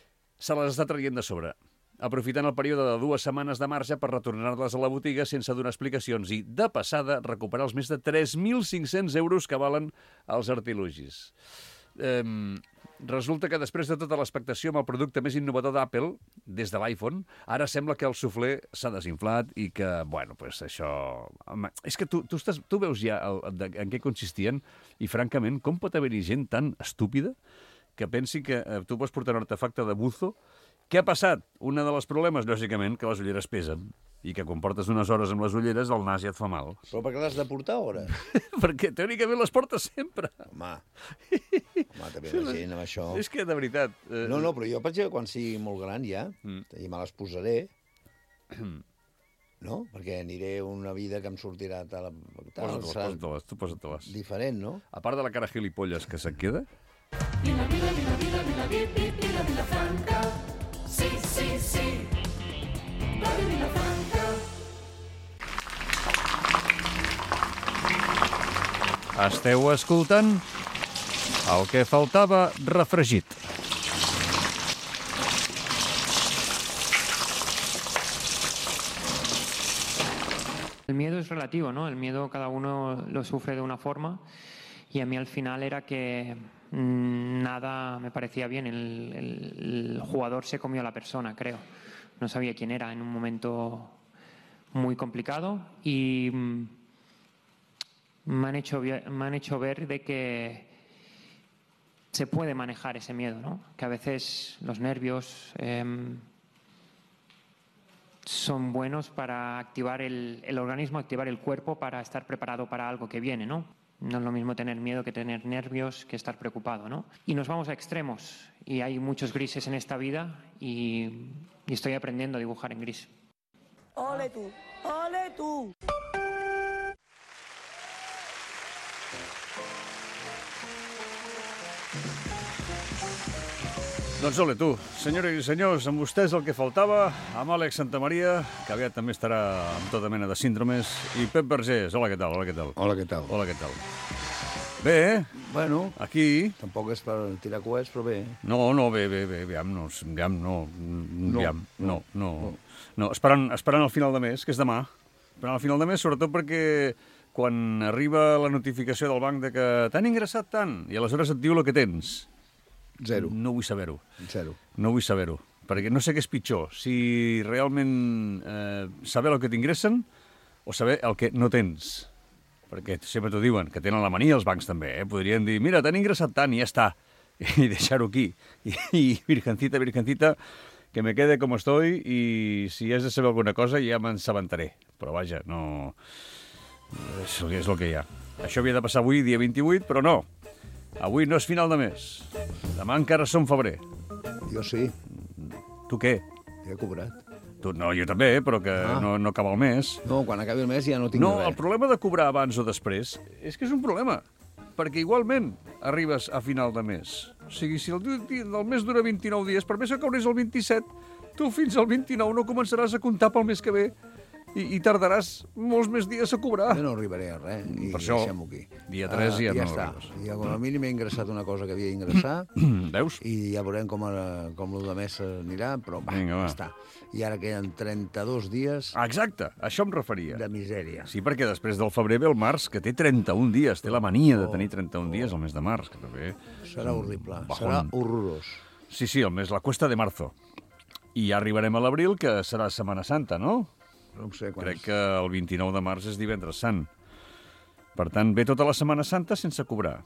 se les està traient de sobre, aprofitant el període de dues setmanes de marge per retornar-les a la botiga sense donar explicacions i, de passada, recuperar els més de tres mil cinc-cents euros que valen els artilugis. Eh, resulta que després de tota l'expectació amb el producte més innovador d'Apple, des de l'iPhone, ara sembla que el suflé s'ha desinflat i que, bueno, pues això... Home, és que tu, tu, estàs, tu veus ja el, de, en què consistien i, francament, com pot haver-hi gent tan estúpida que pensi que eh, tu pots portar un artefacte de buzo? Què ha passat? Un dels problemes, lògicament, que les ulleres pesen i que quan portes unes hores amb les ulleres el nas ja et fa mal. Però per què l'has de portar a hores? Perquè teòricament les portes sempre. Home, home també la gent amb això... És que, de veritat... Eh, No, no, però jo, per exemple, quan sigui molt gran ja, Mm. i me les posaré, no? Perquè aniré una vida que em sortirà tal, tal, Posa-te-les, serà posa-te-les, tu posa-te-les. diferent, no? A part de la cara gilipolles que se't queda, Vila, vila, vila, vila, vila, vi, vi, vila, vila Franca. Sí, sí, sí. Ràdio Vilafranca. esteu escoltant el que faltava refregit. El miedo es relativo, ¿no? El miedo cada uno lo sufre de una forma y a mí al final era que mmm, nada me parecía bien. El, el, el jugador se comió a la persona, creo. No sabía quién era en un momento muy complicado y mmm, me han hecho, vi- me han hecho ver de que se puede manejar ese miedo, ¿no? Que a veces los nervios em, son buenos para activar el, el organismo, activar el cuerpo para estar preparado para algo que viene, ¿no? No es lo mismo tener miedo que tener nervios, que estar preocupado, ¿no? Y nos vamos a extremos, y hay muchos grises en esta vida, y, y estoy aprendiendo a dibujar en gris. Ole tú, ole tú. Doncs ole tu, senyores i senyors, amb vostès el que faltava, amb Àlex Santamaria, que aviat també estarà amb tota mena de síndromes, i Pep Vergés. Hola, què tal? Hola, què tal? Hola, què tal? Hola, què tal? Bé, eh? Bueno, aquí... Tampoc és per tirar coets, però bé. No, no, bé, bé, bé, aviam, no, aviam, no, No, aviam, no, no, no. no, esperant, esperant el final de mes, que és demà, esperant el final de mes, sobretot perquè quan arriba la notificació del banc de que t'han ingressat tant, i aleshores et diu el que tens. Zero. No vull saber-ho. Zero. No vull saber-ho, perquè no sé què és pitjor, si realment eh, saber el que t'ingressen o saber el que no tens. Perquè sempre t'ho diuen, que tenen la mania els bancs també, eh? Podrien dir, mira, t'han ingressat tant i ja està, i deixar-ho aquí. I, i virgencita, virgencita, que me quede com estoy i si has de saber alguna cosa ja m'ensabentaré. Però vaja, no... És, és el que hi ha. Això havia de passar avui, dia vint-i-vuit, però no. Avui no és final de mes. Demà encara som febrer. Jo sí. Tu què? Ja he cobrat. Tu, no, jo també, però que Ah. no, no acaba el mes. No, quan acabi el mes ja no tinc No, res. el problema de cobrar abans o després és que és un problema, perquè igualment arribes a final de mes. O sigui, si el, di- el mes dura vint-i-nou dies, per més que cobrés el vint-i-set, tu fins al vint-i-nou no començaràs a comptar pel mes que ve i, i tardaràs molts més dies a cobrar. Jo no arribaré a res, i Per això, deixem-ho aquí. dia tres ja Ah, ja no està. arribes. Ja com a mínim he ingressat una cosa que havia d'ingressar. Veus? I ja veurem com, ara, com el de mes anirà, però va, Vinga, va. ja està. I ara queden trenta-dos dies Ah, exacte, a això em referia. de misèria. Sí, perquè després del febrer ve el març, que té trenta-un dies, té la mania de tenir trenta-un dies el mes de març, que també... Serà horrible, bajón. serà horrorós. Sí, sí, el mes, la cuesta de marzo. I ja arribarem a l'abril, que serà Setmana Santa, no? No ho sé quan Crec que el vint-i-nou de març és divendres sant. Per tant, ve tota la Setmana Santa sense cobrar.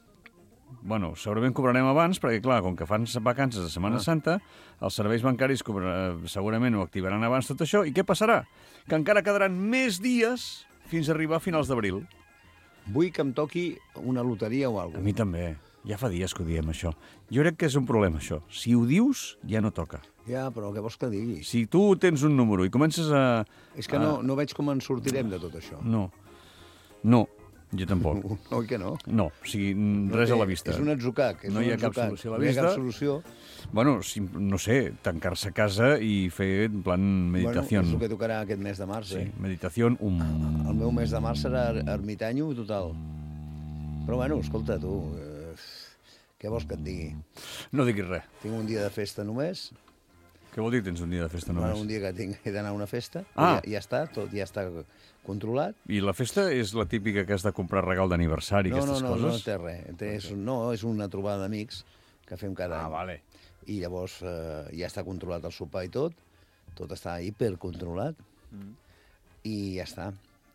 Bueno, segurament cobrarem abans, perquè, clar, com que fan vacances de Setmana Ah. Santa, els serveis bancaris cobra, segurament ho activaran abans tot això, i què passarà? Que encara quedaran més dies fins a arribar a finals d'abril. Vull que em toqui una loteria o A alguna mi també. Ja fa dies que ho diem, això. Jo crec que és un problema, això. Si ho dius, ja no toca. Ja, però què vols que digui? Si tu tens un número i comences a... És que a- no, no veig com en sortirem de tot això. No. No, jo tampoc. Oi que no? No, o sigui, res té- a la vista. és un atzucac, és no un hi ha cap atzucac. solució a la No hi ha vista. cap solució. Bueno, si, no sé, tancar-se a casa i fer en plan meditació. Bueno, és el que tocarà aquest mes de març, Sí, eh? meditació. Um... El meu mes de març serà er- ermitanyo total. Però bueno, escolta, tu, eh, què vols que et digui? No diguis res. Tinc un dia de festa només. Què vol dir que tens un dia de festa només? Bueno, un dia que tinc, he d'anar a una festa. Ah. Ja, ja està, tot ja està controlat. I la festa és la típica que has de comprar regal d'aniversari, No, no, aquestes no, no coses? té res. Té, és, no, és una trobada d'amics que fem cada Ah, any. vale. I llavors eh, ja està controlat el sopar i tot. Tot està hipercontrolat. Mm. I ja està.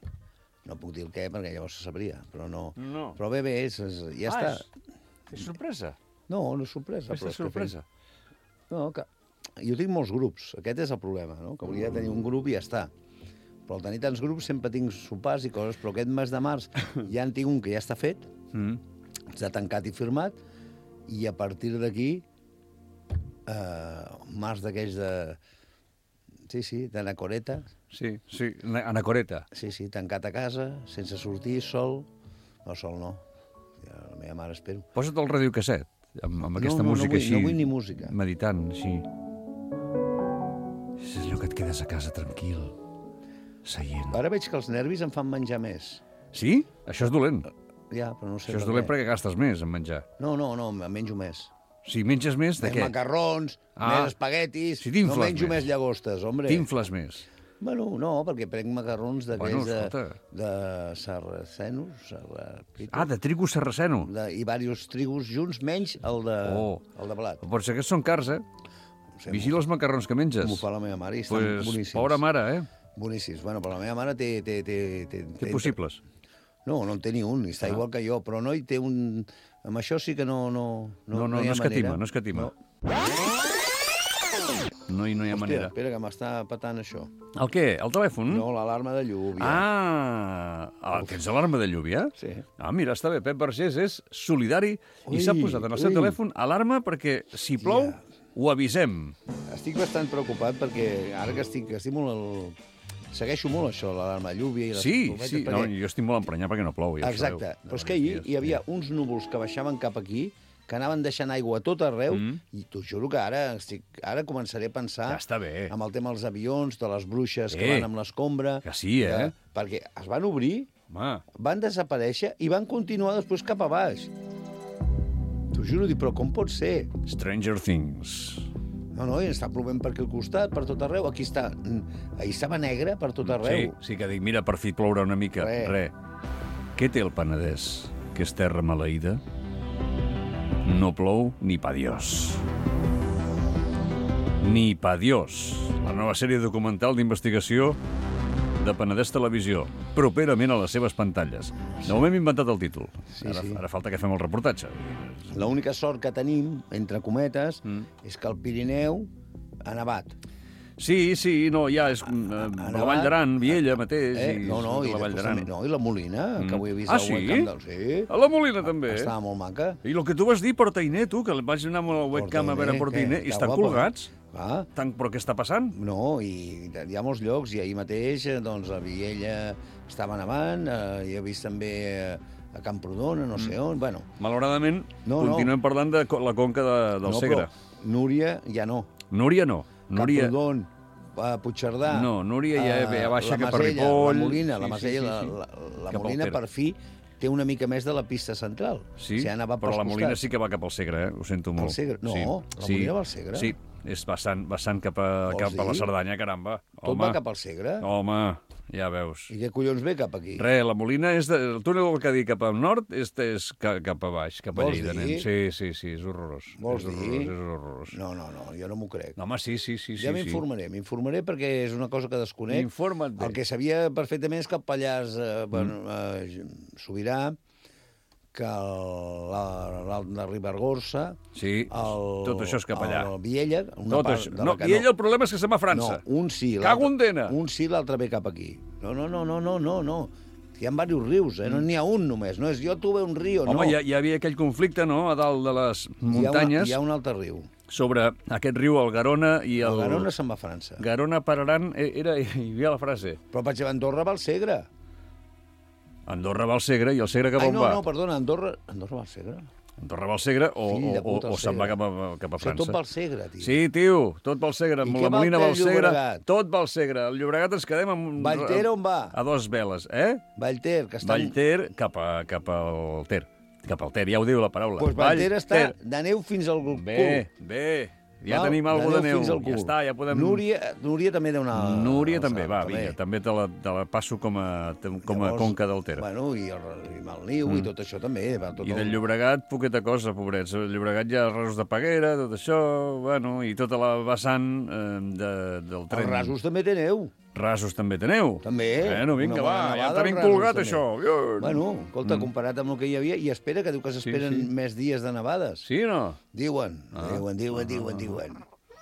No puc dir el què, perquè llavors se sabria, però no. No. Però bé, bé, és, és, ja Ah, està. és- És sorpresa. No, no és sorpresa. Festa però és que sorpresa. fem- No, que... Jo tinc molts grups, aquest és el problema, no? Que hauria de tenir un grup i ja està. Però al tenir tants grups sempre tinc sopars i coses, però aquest mes de març ja en tinc un que ja està fet, Mm. està tancat i firmat, i a partir d'aquí, eh, març d'aquells de... Sí, sí, d'anacoreta. Sí, sí, anacoreta. Sí, sí, tancat a casa, sense sortir, sol. No, sol no. Ja, la meva mare espero. Posa't el radiocasset, amb, amb aquesta no, no música vull, així. no vull ni música. Meditant, així. És allò que et quedes a casa tranquil, seient. Ara veig que els nervis em fan menjar més. Sí? Això és dolent. Ja, però no sé Això és per dolent què. perquè gastes més en menjar. No, no, no, em menjo més. Si menges més, de Més què? macarrons, Ah. més espaguetis... Si t'infles no menjo més. més llagostes, hombre. T'infles més. Bueno, no, perquè prenc macarrons d'aquells Bueno, de, escolta. de sarracenos, sarrapito, Ah, de trigo sarraceno. de, i diversos trigus junts, menys el de, Oh. el de blat. Pot ser que són cars, eh? sé, Vigila els macarrons que menges. M'ho fa la meva mare i estan Pues, boníssims. pobra mare, eh? Boníssims. Bueno, però la meva mare té... Té, té, té, Té possibles. No, no en té ni un, està Ah. igual que jo, però no hi té un... Amb això sí que no... No, No, no, hi no ha escatima, manera. no escatima. No, hi, no hi ha Hòstia, manera. espera, que m'està patant això. El què? El telèfon? No, l'alarma de lluvia. Ah, ah, tens alarma de lluvia? Sí. Ah, mira, està bé. Pep Vergés és solidari Ui, i s'ha posat en el seu ui. telèfon alarma perquè si plou, ho avisem. Estic bastant preocupat perquè ara que estic, que estic molt... El... Segueixo molt això, l'alarma de lluvia i les Sí, tormentes, sí, perquè... no, jo estic molt emprenyat perquè no plou. Ja ho Exacte, sabeu. però és que ahir hi havia uns núvols que baixaven cap aquí, que anaven deixant aigua a tot arreu, mm. i t'ho juro que ara estic, ara començaré a pensar Ja està bé. amb el tema dels avions, de les bruixes que Eh, van amb l'escombra... que sí, eh? Que, perquè es van obrir, Home. van desaparèixer i van continuar després cap a baix. T'ho juro, dic, però com pot ser? Stranger Things. No, no, i està plovent per aquí al costat, per tot arreu. Aquí està... Ahir estava negre per tot arreu. Sí, sí que dic, mira, per fi plourà una mica. Re. Re. Què té el Penedès? Que és terra maleïda? No plou ni pa Dios. Ni pa Dios. La nova sèrie documental d'investigació de Penedès Televisió, properament a les seves pantalles. De moment hem inventat el títol. Sí, ara, sí. ara falta que fem el reportatge. L'única sort que tenim, entre cometes, mm. és que el Pirineu ha nevat. Sí, sí, no, ja és eh, la Vall d'Aran, Viella mateix. Eh? I No, no, surt i, la Vall després d'Aran. també- no, i la Molina, mm. que avui he vist Ah, al sí? webcam del... Sí. A la Molina també. Estava molt maca. I el que tu vas dir, Portainer, tu, que vaig anar amb el webcam a veure Portainer, i Està estan guapa. colgats. Ah. Tant, però què està passant? No, i hi ha molts llocs, i ahir mateix, eh, doncs, a Viella estava nevant, eh, hi he vist també eh, a Camprodon, no sé on, bueno... Malauradament, No, continuem no. parlant de co- la conca de, del no, Segre. però Núria ja no. Núria no. Núria... Camprodon, a Puigcerdà... No, Núria ja, eh, ja baixa la cap a Masella, Ripoll. La Molina, la Sí, sí, Masella, sí, sí. la, la, la Cap al Molina, Ter. per fi, té una mica més de la pista central. Sí, o sigui, ha nevat però pels la Molina costats. sí que va cap al Segre, eh? Ho sento molt. Al Segre? No, sí. la Molina va al Segre? Sí, és vessant, vessant cap, a, Vols cap a la dir? Cerdanya, caramba. Tot Home. va cap al Segre? Home, ja veus. I què collons ve cap aquí? Re, la Molina és... De, el túnel del Cadí cap al nord és, és ca, cap a baix, cap a Vols Lleida, dir? nen. Sí, sí, sí, és horrorós. Vols és dir? horrorós, és horrorós. No, no, no, jo no m'ho crec. No, home, sí, sí, sí. Ja sí, m'informaré, m'informaré perquè és una cosa que desconec. Informa't bé. El que sabia perfectament és que el Pallars eh, bueno, eh, Sobirà, que el- la- l'Alt de Ribagorça... Sí, el, tot això és cap allà. El Viella... Una Tot part això. de No, la que Viella el problema és que se'n va a França. No, un sí. Cago l'altre- en dena. Un sí, l'altre ve cap aquí. No, no, no, no, no, no, no. Hi ha diversos rius, eh? No n'hi ha un només. No és jo, tu ve un riu, Home, no. hi, ha, hi havia aquell conflicte, no?, a dalt de les Hi ha una- muntanyes, Hi ha un altre riu. sobre aquest riu, el Garona i el... El Garona se'n va a França. Garona pararan, eh, era, hi havia la frase. Però, per exemple, Andorra va al Segre. Andorra va al Segre i el Segre cap Ai, on no, va? no, perdona, Andorra... Andorra va al Segre? Andorra va al Segre o, Fill de o, puta, o, al o se'n va Segre. cap a, cap a O sigui, França. tot va al Segre, tio. Sí, tio, tot va al Segre. I La què va Molina fer va al el Segre, Llobregat? tot va al Segre. El Llobregat ens quedem amb... Vallter on va? A dos veles, eh? Vallter, que està... Vallter cap, a, cap al Ter. Cap al Ter, ja ho diu la paraula. Doncs Vallter està de neu fins al cul. Bé, bé. Ja Val? tenim alguna de neu. fins al cul. Ja està, ja podem... Núria, Núria també deu anar... Núria al també, salt, va, vinga, també te la, te la passo com a, com a Llavors, conca del Ter. Bueno, i el, i Malniu mm. i tot això també. Va, tot I del el... Llobregat, poqueta cosa, pobrets. El Llobregat ja rasos de Peguera, tot això, bueno, i tota la vessant eh, de, del tren. Els rasos també té neu. Rasos també teniu? També. Bueno, vinga, Una va, bona ja nevada, tenim els rasos colgat, també. això. Bien. Bueno, escolta, Mm. comparat amb el que hi havia, i espera, que diu que s'esperen sí. més dies de nevades. Sí o no? Diuen, Ah. diuen, diuen, diuen, diuen.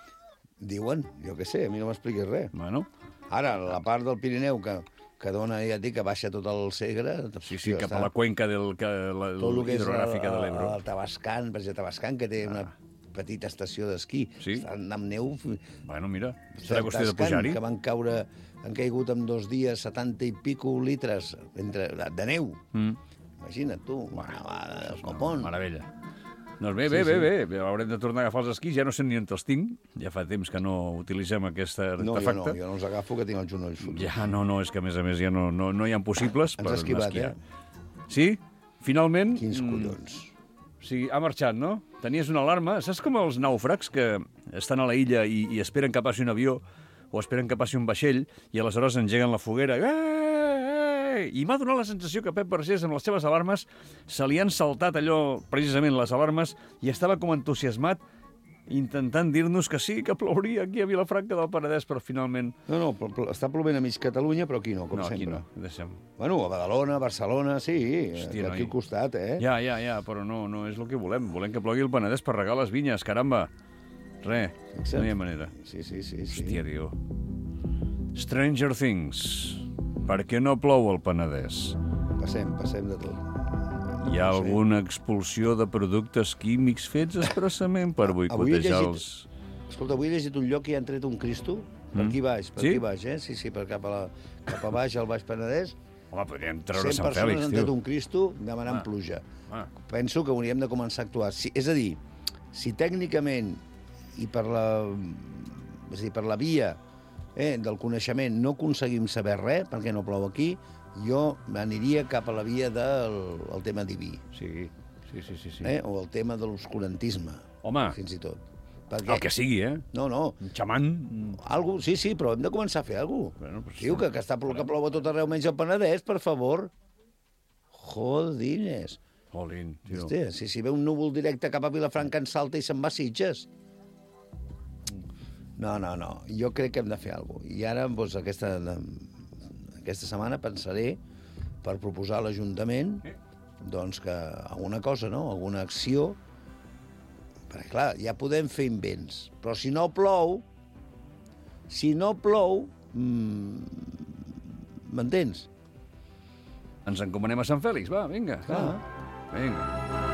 Diuen, jo què sé, a mi no m'expliquis res. Bueno. Ara, la part del Pirineu que, que dona, ja et dic, que baixa tot el Segre... Sí, sí, cap a la cuenca del, que, la, tot el que és el, hidrogràfica de l'Ebro. el Tabascan, per exemple, Tabascan, que té una petita estació d'esquí. Sí? Està amb neu... Bueno, mira, serà qüestió de Tascan, pujar-hi. que van caure, han caigut en dos dies setanta i pico litres entre, de neu. Mm. Imagina't tu, una nevada del copón. Meravella. Doncs bé, bé, Sí, bé, sí. bé, haurem de tornar a agafar els esquís, ja no sé ni on els tinc, ja fa temps que no utilitzem aquest No, jo artefacte. no, jo no els agafo, que tinc els genolls fotuts. Ja, no, no, és que a més a més ja no, no, no hi ha possibles Ens per has esquivat, esquiar. eh? Sí? Finalment... Quins mm, collons. Sí, ha marxat, no? Tenies una alarma. Saps com els nàufrags que estan a la illa i, i esperen que passi un avió o esperen que passi un vaixell i aleshores engeguen la foguera? Eh, eh! I m'ha donat la sensació que Pep Vergés, amb les seves alarmes, se li han saltat allò, precisament les alarmes, i estava com entusiasmat intentant dir-nos que sí, que plouria aquí a Vilafranca del Penedès, però finalment... No, no, pl pl està plovent a mig Catalunya, però aquí no, com no, sempre. No, aquí no, deixem. Bueno, a Badalona, Barcelona, sí, Hòstia, aquí noi. al costat, eh? Ja, ja, ja, però no, no és el que volem. Volem que plogui el Penedès per regar les vinyes, caramba. Re, no hi ha manera. Sí, sí, sí. sí. Hòstia, tio. Stranger Things. Per què no plou al Penedès? Passem, passem de tot. Hi ha alguna expulsió de productes químics fets expressament per boicotejar els... Escolta, avui he llegit un lloc que hi han tret un Cristo, per aquí baix, per aquí baix, eh? Sí, sí, per cap a, la, cap a baix, al Baix Penedès. Home, podríem treure cent Sant Fèlix, persones han tio. tret un Cristo demanant Ah. pluja. Ah. Penso que hauríem de començar a actuar. Si, és a dir, si tècnicament i per la, és a dir, per la via eh, del coneixement no aconseguim saber res, perquè no plou aquí, jo aniria cap a la via del el tema diví. Sí, sí, sí, sí. sí. Eh? O el tema de l'oscurantisme. Home. Fins i tot. Perquè... El que sigui, eh? No, no. Un xaman. Algo, sí, sí, però hem de començar a fer alguna cosa. Bueno, pues Diu que, que està que plou a tot arreu menys al Penedès, per favor. Jodines. Jolín, tio. Hòstia, si, si ve un núvol directe cap a Vilafranca en salta i se'n va a Sitges. No, no, no. Jo crec que hem de fer alguna cosa. I ara, doncs, aquesta, aquesta setmana pensaré per proposar a l'Ajuntament doncs, que alguna cosa, no? Alguna acció. Perquè, clar, ja podem fer invents. Però si no plou, si no plou, mmm, m'entens? Ens encomanem a Sant Fèlix, va, vinga. Clar. Vinga.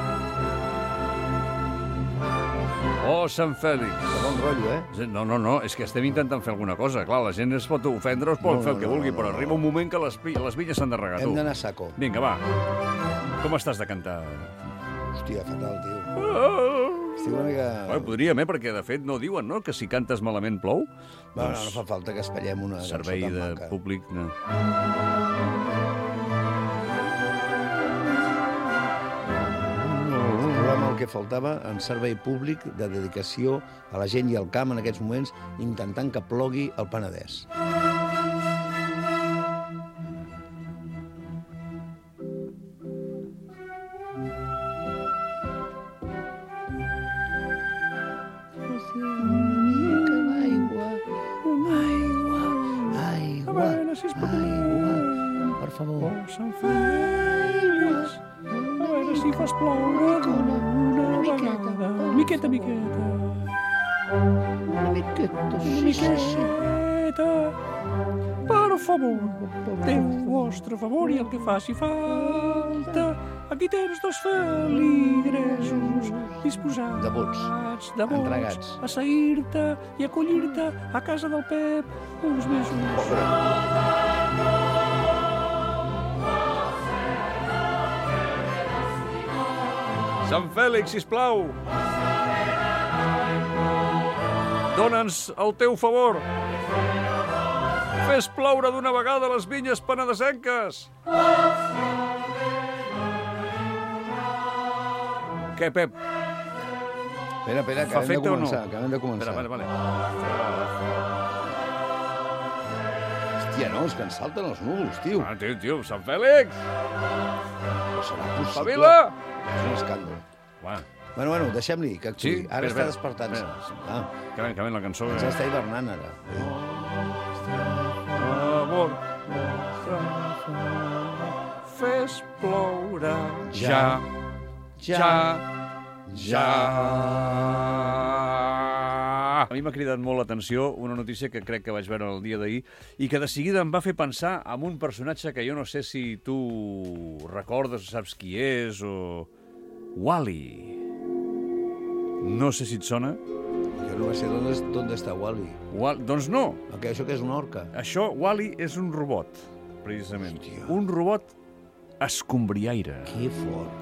Oh, Sant Fèlix. De bon rotllo, eh? No, no, no, és que estem intentant fer alguna cosa. Clar, la gent es pot ofendre, es pot No, fer no, el que no, vulgui, no, però no, arriba no. un moment que les, pi- les vinyes s'han de regar, tu. Hem d'anar a saco. Vinga, va. Com estàs de cantar? Hòstia, fatal, tio. Ah. Estic una mica... Bueno, podríem, eh? Perquè, de fet, no diuen, no?, que si cantes malament plou. No, no, no fa falta que espallem una servei cançó tan de maca. públic... No. El programa el que faltava en servei públic de dedicació a la gent i al camp en aquests moments, intentant que plogui al Penedès. Aigua, aigua, per favor. Sant Fèlix, a veure si fas ploure una vegada. Miqueta, miqueta. Una miqueta, sí, sí, sí. Miqueta, per favor, Déu vostre favor i el que faci falta. Aquí tens dos feligresos disposats, Devots, devots entregats. a seguir-te i acollir-te a casa del Pep uns mesos. Sant Fèlix, sisplau. Dóna'ns el teu favor. Fes ploure d'una vegada les vinyes penedesenques. Què, Pep? Espera, espera, que Fa hem de efecte o no? començar, que hem de començar. Espera, vale, vale. Hòstia, no, és que ens salten els núvols, tio. Ah, tio, tio, Sant Fèlix! No serà possible. Espavila! És un escàndol. Va. Bueno, bueno, deixem-li que actuï. Sí? Ara Espera, està espera. despertant-se. Ah, Que ven, que ven la cançó. ja està hivernant, ara. Favor, fes ploure ja, ja, ja. A mi m'ha cridat molt l'atenció una notícia que crec que vaig veure el dia d'ahir i que de seguida em va fer pensar en un personatge que jo no sé si tu recordes o saps qui és o... Wall-E. No sé si et sona. Jo no sé d'on és, d'on està Wall-E. Wall... Doncs no. Okay, això que és una orca? Això, Wall-E, és un robot, precisament. Hòstia. Un robot escombriaire. Que fort.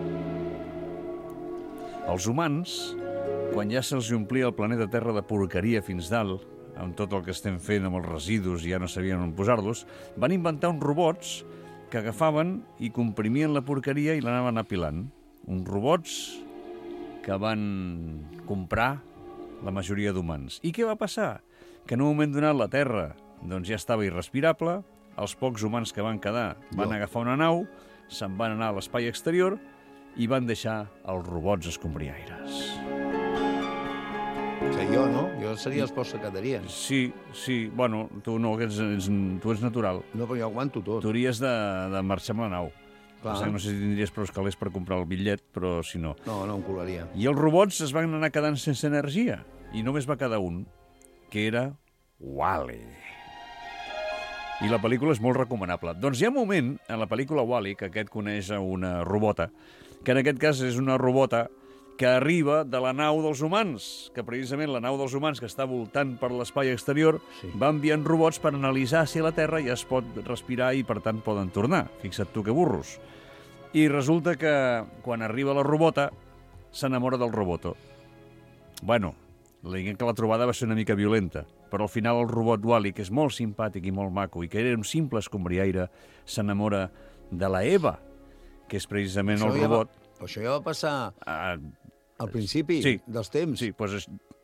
Els humans, quan ja se'ls omplia el planeta Terra de porqueria fins dalt, amb tot el que estem fent amb els residus i ja no sabien on posar-los, van inventar uns robots que agafaven i comprimien la porqueria i l'anaven apilant. Uns robots que van comprar la majoria d'humans. I què va passar? Que en un moment donat la Terra doncs, ja estava irrespirable, els pocs humans que van quedar van Jo. agafar una nau, se'n van anar a l'espai exterior i van deixar els robots escombriaires. O sigui, jo, no? Jo seria els pocs que quedarien. Sí, sí. Bueno, tu no, que ets, ets, tu ets natural. No, però jo aguanto tot. Tu hauries de, de marxar amb la nau. Clar. No sé si tindries prou calés per comprar el bitllet, però si no... No, no em colaria. I els robots es van anar quedant sense energia. I només va quedar un, que era Wall-E. I la pel·lícula és molt recomanable. Doncs hi ha un moment, en la pel·lícula Wall-E, que aquest coneix a una robota, que en aquest cas és una robota que arriba de la nau dels humans, que precisament la nau dels humans, que està voltant per l'espai exterior, sí. va enviant robots per analitzar si a la Terra ja es pot respirar i, per tant, poden tornar. Fixa't tu que burros. I resulta que, quan arriba la robota, s'enamora del roboto. Bueno, diguem que la trobada va ser una mica violenta, però al final el robot Wall-E, que és molt simpàtic i molt maco, i que era un simple escombriaire, s'enamora de la Eva, que és precisament això el ja robot... Va, això ja va passar uh, al principi sí, dels temps. Sí, doncs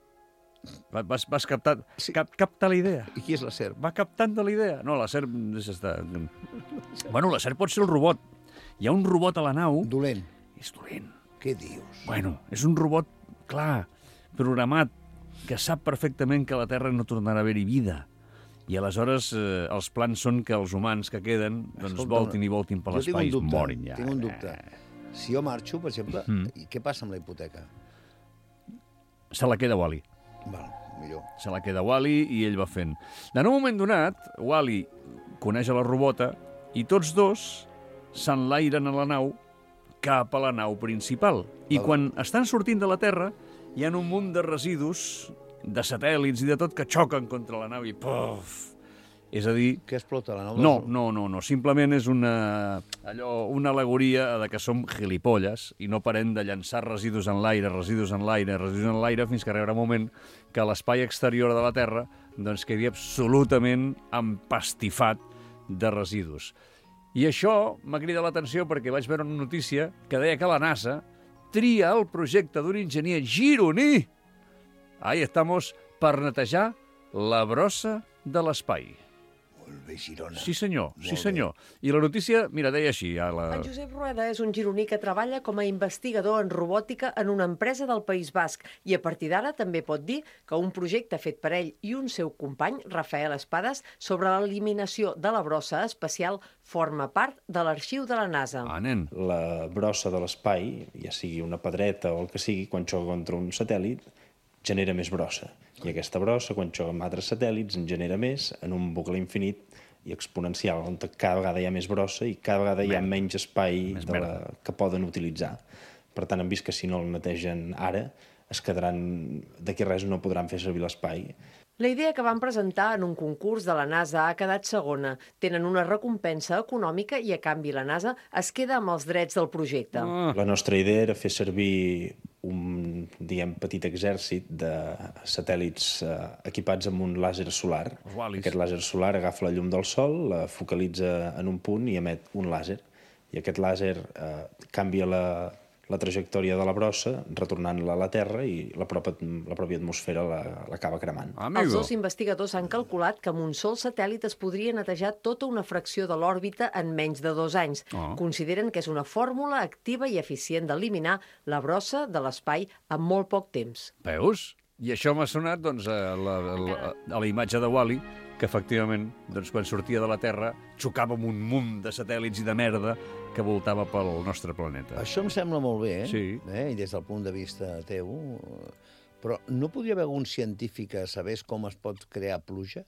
vas, vas captar, sí. cap, captar la idea. I qui és la serp? Va captant la idea. No, la serp... Està... Bueno, la serp pot ser el robot. Hi ha un robot a la nau... Dolent. És dolent. Què dius? Bueno, és un robot, clar, programat, que sap perfectament que a la Terra no tornarà a haver-hi vida. I aleshores eh, els plans són que els humans que queden doncs Escolta, voltin i voltin per l'espai i morin ja. Tinc un dubte. Si jo marxo, per exemple, mm. i què passa amb la hipoteca? Se la queda Wall-E. Val, millor. Se la queda Wall-E i ell va fent. En un moment donat, Wall-E coneix a la robota i tots dos s'enlairen a la nau cap a la nau principal. I Val. Quan estan sortint de la Terra, hi ha un munt de residus, de satèl·lits i de tot, que xoquen contra la nau i puf! És a dir... Què explota la nau? No, no, no, no. Simplement és una, allò, una alegoria de que som gilipolles i no parem de llançar residus en l'aire, residus en l'aire, residus en l'aire, fins que arribarà un moment que l'espai exterior de la Terra doncs, quedi absolutament empastifat de residus. I això m'ha cridat l'atenció perquè vaig veure una notícia que deia que la NASA tria el projecte d'un enginyer gironí, ahí estamos, per netejar la brossa de l'espai. Molt bé, Girona. Sí, senyor, Molt sí, senyor. Bé. I la notícia, mira, deia així... A la... En Josep Rueda és un gironí que treballa com a investigador en robòtica en una empresa del País Basc i a partir d'ara també pot dir que un projecte fet per ell i un seu company, Rafael Espadas, sobre l'eliminació de la brossa espacial forma part de l'arxiu de la NASA. Ah, nen. La brossa de l'espai, ja sigui una pedreta o el que sigui, quan xoca contra un satèl·lit, genera més brossa. I aquesta brossa, quan xoca amb altres satèl·lits, en genera més en un bucle infinit i exponencial, on cada vegada hi ha més brossa i cada vegada hi ha menys espai de la, que poden utilitzar. Per tant, hem vist que si no el netegen ara, es quedaran, d'aquí res no podran fer servir l'espai. La idea que van presentar en un concurs de la NASA ha quedat segona. Tenen una recompensa econòmica i, a canvi, la NASA es queda amb els drets del projecte. Ah. La nostra idea era fer servir un, diguem, petit exèrcit de satèl·lits eh, equipats amb un làser solar. Aquest làser solar agafa la llum del sol, la focalitza en un punt i emet un làser. I aquest làser eh, canvia la, la trajectòria de la brossa, retornant-la a la Terra i la pròpia, la pròpia atmosfera l'acaba cremant. Amigo. Els dos investigadors han calculat que amb un sol satèl·lit es podria netejar tota una fracció de l'òrbita en menys de dos anys. Oh. Consideren que és una fórmula activa i eficient d'eliminar la brossa de l'espai en molt poc temps. Veus? I això m'ha sonat doncs, a, la, a, la, a la imatge de Wall-E, que efectivament, doncs, quan sortia de la Terra, xocava amb un munt de satèl·lits i de merda que voltava pel nostre planeta. Això em sembla molt bé, eh? Sí. Eh? I des del punt de vista teu. Però no podria haver algun científic que sabés com es pot crear pluja?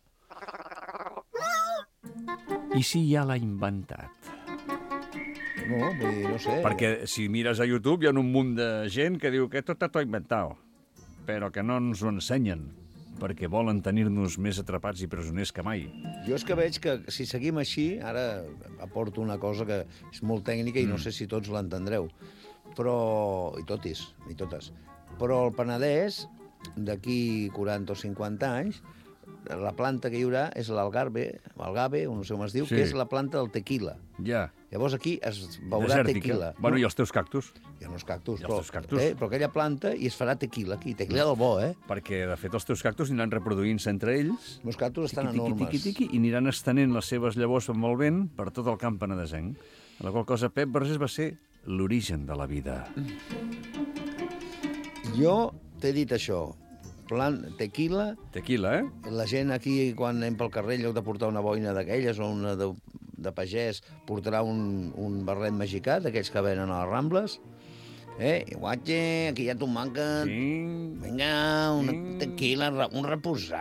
I si ja l'ha inventat? No, vull dir, no sé. Perquè si mires a YouTube hi ha un munt de gent que diu que tot t'ho ha inventat, però que no ens ho ensenyen, perquè volen tenir-nos més atrapats i presoners que mai. Jo és que veig que si seguim així, ara aporto una cosa que és molt tècnica i mm. no sé si tots l'entendreu, però... i totis, i totes. Però el Penedès, d'aquí quaranta o cinquanta anys, la planta que hi haurà és l'algarve, l'algave, no sé com es diu, sí. que és la planta del tequila. Ja. Llavors aquí es veurà desèrtica. Tequila. Bueno, i els teus cactus? Hi ha uns cactus, però, cactus. Eh, però aquella planta i es farà tequila aquí, tequila del bo, eh? Perquè, de fet, els teus cactus aniran reproduint-se entre ells. Els meus cactus estan tiqui, enormes. Tiqui, tiqui, i aniran estenent les seves llavors amb el vent per tot el camp penedesenc. La qual cosa, Pep Vergés va ser l'origen de la vida. Jo t'he dit això, plan, tequila... Tequila, eh? La gent aquí, quan anem pel carrer, en lloc de portar una boina d'aquelles o una de, de pagès, portarà un, un barret mexicà, d'aquells que venen a les Rambles. Eh? I guatge, aquí hi ha tomàquet. Sí. Vinga, una tequila, un reposat.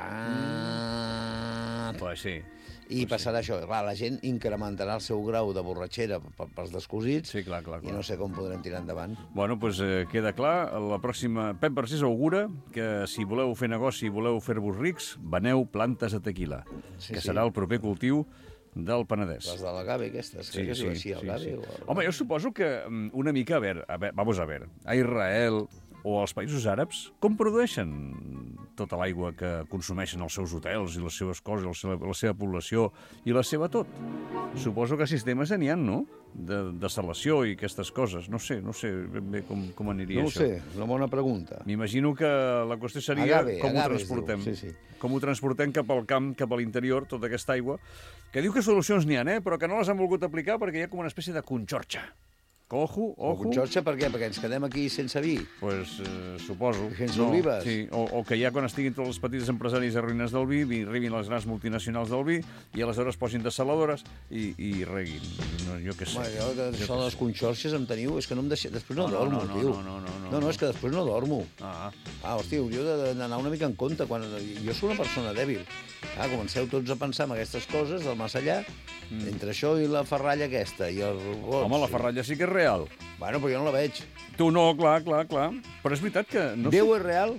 Mm. Pues sí. I pues passarà sí. això. Clar, la gent incrementarà el seu grau de borratxera pels descosits. Sí, clar, clar, clar. I no sé com podrem tirar endavant. Bueno, doncs eh, queda clar. La pròxima... Pep Barcés augura que si voleu fer negoci i voleu fer-vos rics, veneu plantes de tequila, sí, que sí. serà el proper cultiu del Penedès. Les de l'agave, aquestes. Sí, crec que sí, així, sí, agave, sí. O... Home, jo suposo que una mica, a veure, a veure, vamos a ver, a Israel o als països àrabs, com produeixen tota l'aigua que consumeixen els seus hotels i les seves coses, la seva, la seva població i la seva tot? Suposo que sistemes n'hi ha, no?, de desalació i aquestes coses. No sé, no sé ben bé com, com aniria no això. No ho sé, una bona pregunta. M'imagino que la qüestió seria agave, com agave ho transportem. Sí, sí. Com ho transportem cap al camp, cap a l'interior, tota aquesta aigua, que diu que solucions n'hi ha, eh? Però que no les han volgut aplicar perquè hi ha com una espècie de conxorxa. Ojo, ojo. Conxorxa per què? Perquè ens quedem aquí sense vi? Pues eh, suposo. Sense no, olives? Sí, o, o que ja quan estiguin tots els petits empresaris arruïnats del vi, vi arribin les grans multinacionals del vi i aleshores posin desaladores i, i reguin. No, jo què sé. Home, jo, de, això de les conxorxes em teniu... És que no em deixa... Després no, no dormo, no, no, tio. No, no, no, no, no, no, és que després no dormo. Ah, ah hòstia, hauríeu d'anar una mica en compte. Quan... Jo soc una persona dèbil. Ah, comenceu tots a pensar en aquestes coses del més allà, mm. entre això i la ferralla aquesta, i els robots... Home, la ferralla sí que és real. Bueno, però jo no la veig. Tu no, clar, clar, clar. Però és veritat que... No Déu sé... és real?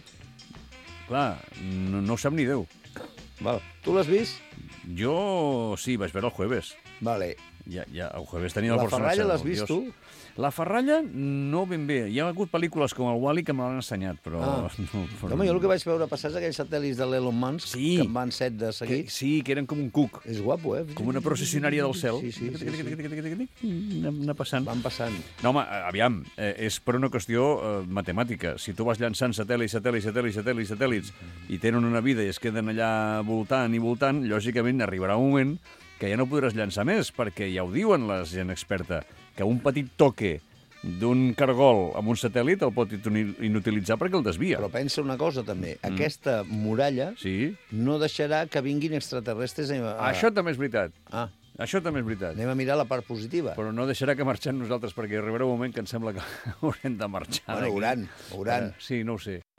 Clar, no, no ho sap ni Déu. Val. Tu l'has vist? Jo sí, vaig veure el jueves. Vale. Ja, ja, el jueves tenia el La personatge. ferralla l'has vist tu? La ferralla no ben bé. Hi ha hagut pel·lícules com el Wall-E que me l'han ensenyat, però... Ah. No, però... Home, jo el que vaig veure passar és aquells satèl·lits de l'Elon Musk, sí. que en van set de seguit. Que, sí, que eren com un cuc. És guapo, eh? Com una processionària del cel. Sí, sí, sí. sí. Anar passant. Van passant. No, home, aviam, eh, és per una qüestió eh, matemàtica. Si tu vas llançant satèl·lits, satèl·lits, satèl·lits, satèl·lits, satèl·lits, i tenen una vida i es queden allà voltant i voltant, lògicament arribarà un moment que ja no podràs llançar més, perquè ja ho diuen la gent experta, que un petit toque d'un cargol amb un satèl·lit el pot inutilitzar perquè el desvia. Però pensa una cosa, també. Mm. Aquesta muralla sí. no deixarà que vinguin extraterrestres... A... Això també és veritat. Ah. Això també és veritat. Anem a mirar la part positiva. Però no deixarà que marxem nosaltres, perquè arribarà un moment que em sembla que haurem de marxar. Bueno, hauran, hauran. Uh, sí, no ho sé.